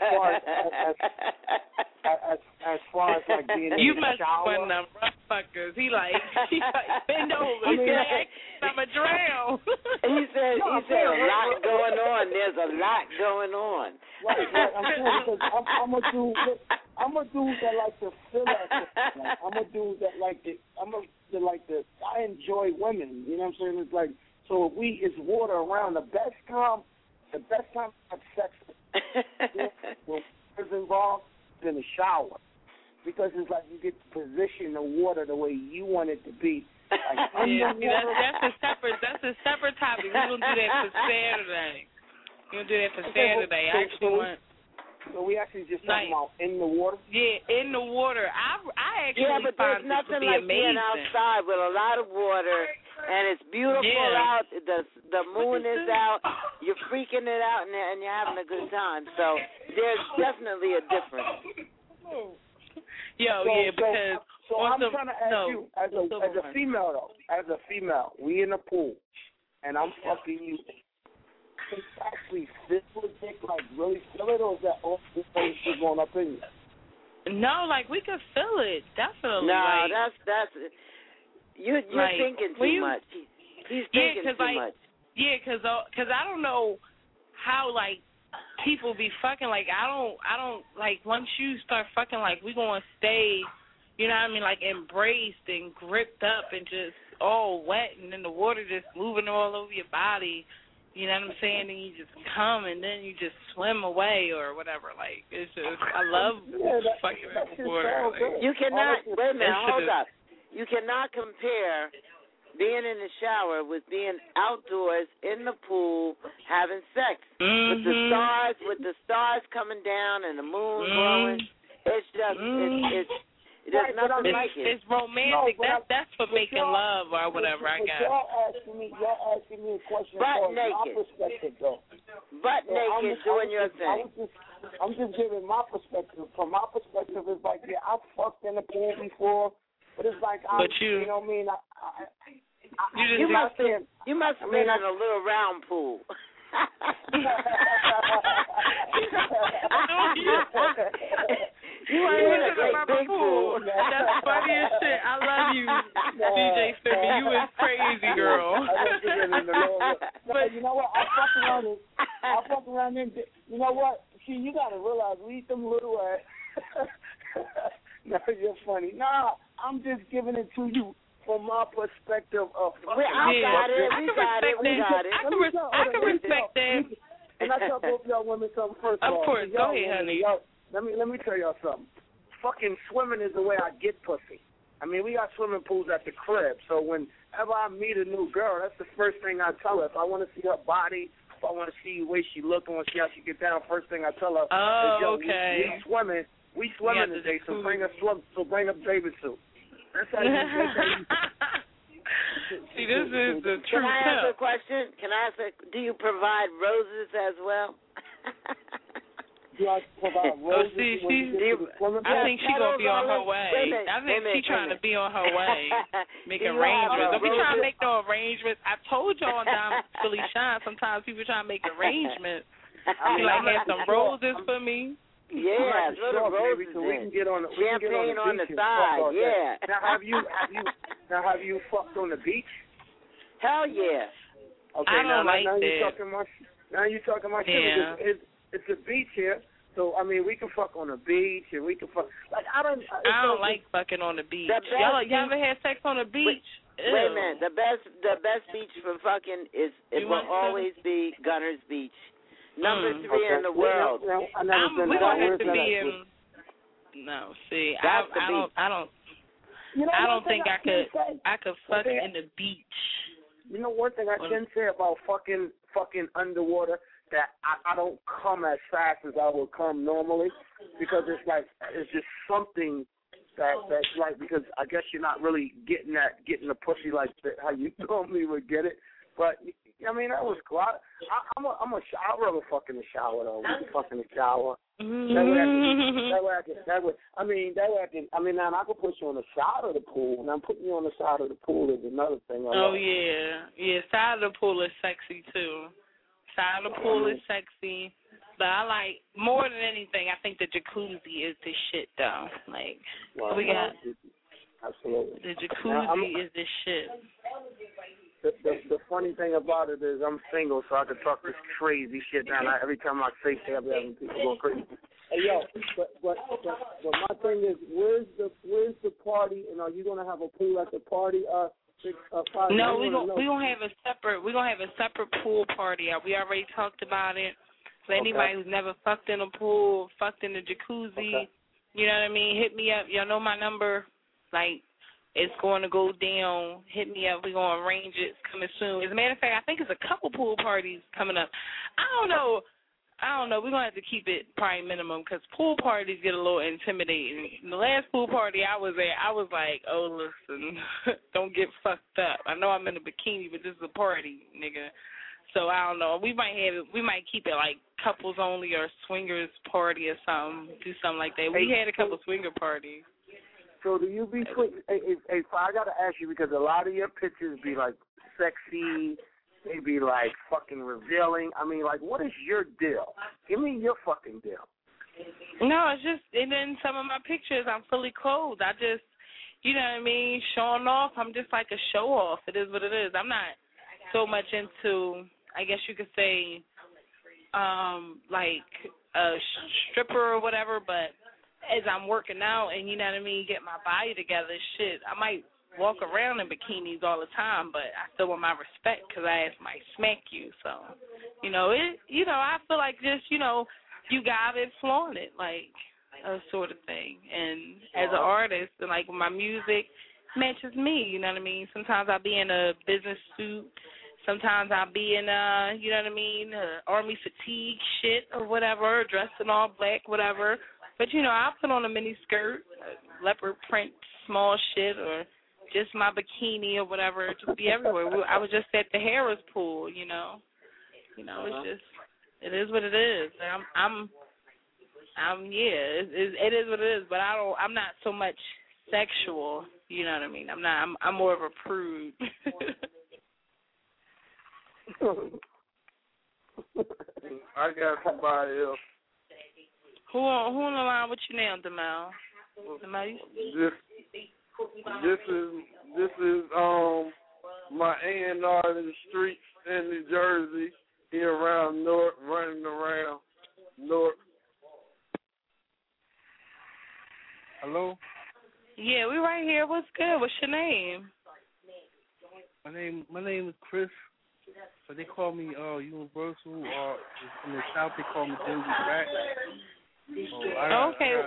far as like being in the shower. You must be one of them rough fuckers. He like bend over. I'm a drown. He said a lot going on. There's a lot going on. Right. I'm saying because I'm a dude that like to fill that. I'm a dude that like to. I enjoy women. You know what I'm saying? It's like, so if it's water around, the best time to have sex when water's involved is in the shower. Because it's like you get to position the water the way you want it to be. Like that's a separate topic. We're gonna do that for Saturday. I actually want. So we actually just talking about in the water? Yeah, in the water. I actually but there's nothing like being outside with a lot of water and it's beautiful out. The moon is out. You're freaking it out and you're having a good time. So there's definitely a difference. So I'm trying to ask you, as a female, we in the pool, and I'm fucking you. Can you actually feel the dick, like really feel it, or is that all this shit going up in you? No, like we can feel it, definitely. No, that's you're like, thinking too much. He's thinking too much. Yeah, because I don't know how like people be fucking. Like I don't like once you start fucking, like we gonna stay, you know what I mean, like embraced and gripped up and just all wet, and then the water just moving all over your body. You know what I'm saying? And you just come and then you just swim away or whatever. Like, it's just, I love fucking water. Like, you cannot, wait a minute, hold up. You cannot compare being in the shower with being outdoors in the pool having sex with the stars coming down and the moon glowing. It's just there's nothing like it. It's romantic. No, that's for making love or whatever. I guess. Y'all asking me a question from my perspective, though. Butt naked, doing your thing. I'm just giving my perspective. From my perspective, it's like, yeah, I've fucked in the pool before, but it's like, you know what I mean? You must have been in a little round pool. You are in a great big pool. That's funny as shit. I love you, DJ Simi. You is crazy, girl. But you know what? I fuck around in. You know what? See, you gotta realize we eat them little ass. No, you're funny. Nah, I'm just giving it to you from my perspective of. We got it. I can respect that. And I tell both y'all women something first. Of course, go ahead, honey. Let me tell y'all something. Fucking swimming is the way I get pussy. I mean, we got swimming pools at the crib, so whenever I meet a new girl, that's the first thing I tell her. If I want to see her body, if I want to see the way she look, I want to see how she get down, first thing I tell her is, okay. We swimming today, so bring a bathing suit. That's how you See, this is the truth. Can I ask a question? Do you provide roses as well? Do I provide roses? I think she's going to be on her way. I think she's trying to be on her way. Make arrangements. Don't be trying to make no arrangements. I told y'all on Dime Philly Shine, sometimes people try to make arrangements. Be like, have some roses for me. Yeah, little roses. So we can get on champagne on the side. Yeah. Now have you fucked on the beach? Hell yeah. Okay, I don't like that. Now you're talking my shit. Yeah. It's a beach here, so I mean we can fuck on the beach and we can fuck. Like I don't like fucking on the beach. Y'all ever had sex on the beach? Wait a minute. The best beach for fucking will always be Gunner's Beach. Number 3 in the world. We're gonna have to be in. No, see, I don't think I could fuck in the beach. You know one thing I can say about fucking underwater, that I don't come as fast as I would come normally, because it's just something that's like, because I guess you're not really getting the pussy like how you normally would get it. But I mean, that was cool. I'd rather fuck in the shower though. We can fuck in the shower. That way I mean, now I can put you on the side of the pool, and I'm putting you on the side of the pool is another thing. Yeah, side of the pool is sexy too. Side of the pool is sexy. But I like, more than anything, I think the jacuzzi is the shit though. Like, absolutely. The jacuzzi is the shit. The funny thing about it is I'm single, so I can talk this crazy shit down. Every time I say shit, I'll be having people go crazy. Hey, yo, but my thing is, where's the party, and are you gonna have a pool at the party? No, we're gonna have a separate pool party. We already talked about it. For anybody who's never fucked in a pool, fucked in a jacuzzi, you know what I mean? Hit me up. Y'all know my number. Like, it's going to go down. Hit me up. We're going to arrange it. It's coming soon. As a matter of fact, I think it's a couple pool parties coming up. I don't know. We're going to have to keep it probably minimum, because pool parties get a little intimidating. The last pool party I was at, I was like, oh, listen, don't get fucked up. I know I'm in a bikini, but this is a party, nigga. So I don't know. We might keep it like couples only or swingers party or something. Do something like that. We had a couple swinger parties. So do you be hey, I gotta ask you, because a lot of your pictures be like sexy, they be like fucking revealing. I mean, like, what is your deal? Give me your fucking deal. No, it's just, and then some of my pictures, I'm fully clothed. I just, you know what I mean, showing off. I'm just like a show off. It is what it is. I'm not so much into, I guess you could say, like a stripper or whatever, but as I'm working out and, you know what I mean, get my body together, shit, I might walk around in bikinis all the time, but I still want my respect because I ass might smack you. So, I feel like just, you got it, flaunt it, like a sort of thing. And as an artist, and like my music matches me, you know what I mean? Sometimes I'll be in a business suit. Sometimes I'll be in army fatigue shit or whatever, dressed in all black, whatever. But, I'll put on a mini skirt, a leopard print, small shit, or just my bikini or whatever, just be everywhere. I was just at the Harris pool, it's just, it is what it is. It is what it is, but I'm not so much sexual, you know what I mean? I'm more of a prude. I got somebody else. Who on the line with you now, Demel? This is my A&R in the streets in New Jersey, here around North, running around North. Hello? Yeah, we right here. What's good? What's your name? My name is Chris. But they call me Universal, or in the South they call me David Rack. Okay.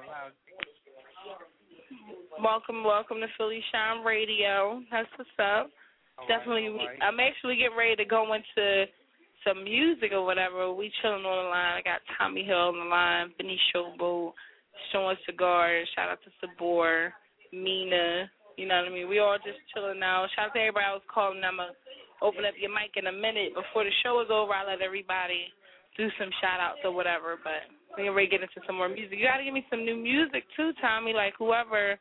Welcome to Philly Shine Radio. That's what's up. Definitely. Right. I'm actually getting ready to go into some music or whatever. We chilling on the line. I got Tommy Hill on the line, Benny Showboat, Sean Cigar, shout out to Sabor, Mina. You know what I mean? We all just chilling now. Shout out to everybody I was calling. I'm going to open up your mic in a minute. Before the show is over, I'll let everybody do some shout-outs or whatever. But we're ready to get into some more music. You got to give me some new music, too, Tommy. Like, whoever,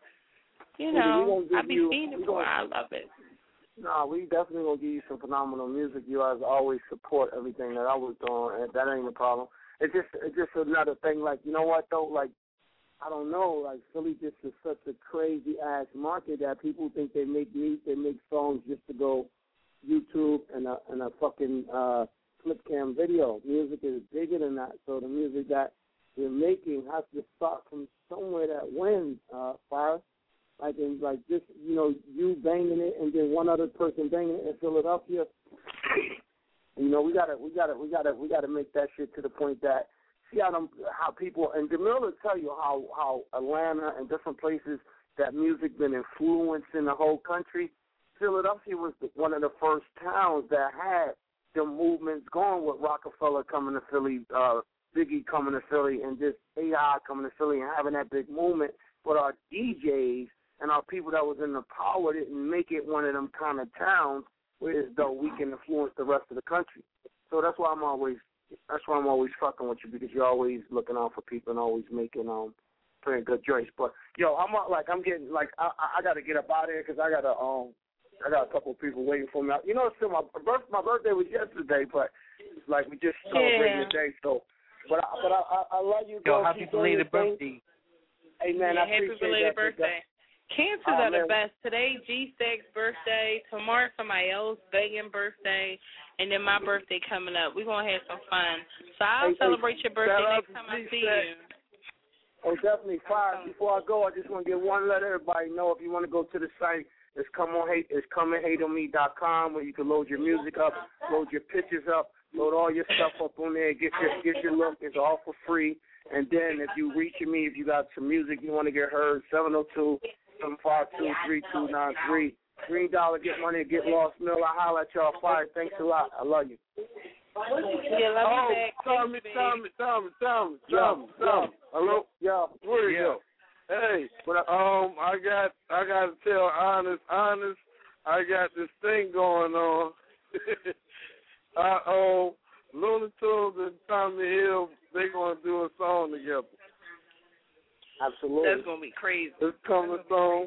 I be seeing it for. I love it. No, we definitely going to give you some phenomenal music. You guys always support everything that I was doing, and that ain't a problem. It's just another thing. Like, you know what, though? Like, I don't know, like Philly just is such a crazy ass market that people think they make songs just to go YouTube and a fucking flip cam video. Music is bigger than that. So the music that we're making has to start from somewhere that wins, Fire. Like just you banging it and then one other person banging it in Philadelphia. We gotta make that shit to the point that see how people, and Demille will tell you how Atlanta and different places that music been influencing the whole country. Philadelphia was one of the first towns that had the movements going with Rockefeller coming to Philly, Biggie coming to Philly, and just AI coming to Philly and having that big movement. But our DJs and our people that was in the power didn't make it one of them kind of towns where as though we can influence the rest of the country. So that's why I'm always fucking with you, because you're always looking out for people and always making pretty good joints. But I'm getting I gotta get up out of here because I got a couple of people waiting for me. It's still my birthday was yesterday, but it's like we just celebrated the day. So, but I love you. Yo, happy belated birthday. Hey man, I happy belated birthday. Cancers are the best. Today, G-Stag's birthday. Tomorrow, somebody else, Vegan birthday. And then my birthday coming up. We're going to have some fun. So I'll celebrate your birthday next time I see you. Oh, definitely. Fire. Before I go, I just want to let everybody know, if you want to go to the site, it's comehateonme.com, where you can load your music up, load your pictures up, load all your stuff up on there, get your look. It's all for free. And then if you reach me, if you got some music you want to get heard, 702-752-3293. Green Dollar, Get Money, Get Lost, Mill. I holler at y'all. Fire. Thanks a lot. I love you. Yeah, love you back. Tommy. Hello? Yeah. Where you go? Hey, I got to tell Honest, I got this thing going on. Looney Tunes and Tommy Hill, they gonna do a song together. Absolutely. That's gonna be crazy. It's coming soon.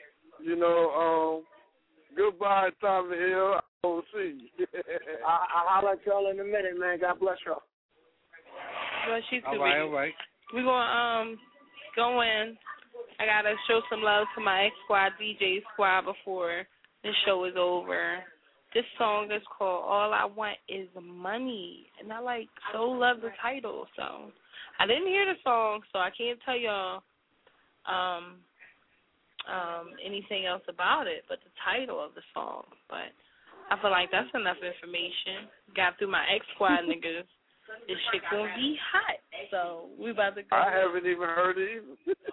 Goodbye, Tommy Hill. I will see you. I'll holler at y'all in a minute, man. God bless y'all. Bless you too. All right. We're gonna go in. I gotta show some love to my X Squad DJ Squad before the show is over. This song is called All I Want Is Money, and I so love the title. So I didn't hear the song, so I can't tell y'all anything else about it but the title of the song. But I feel like that's enough information. Got through my X-Squad niggas. This shit gonna be hot. So we about to go. I haven't even heard it either.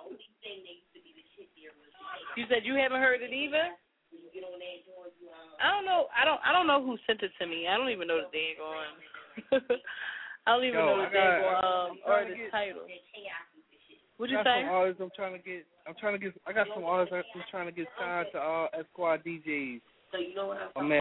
You said you haven't heard it either? I don't know. I don't know who sent it to me. I don't even know the daggone. I don't even know the daggone or the title. What'd you say? Some artists I'm trying to get. I got some artists I'm trying to get signed to X-Squad DJs. So you know what I'm talking about?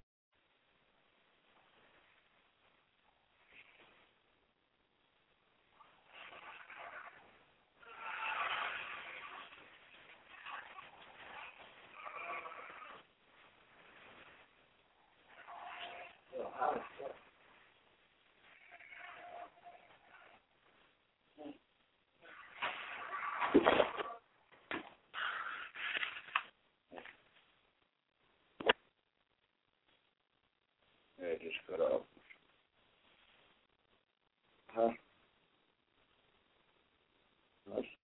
Yeah, just cut off. Huh?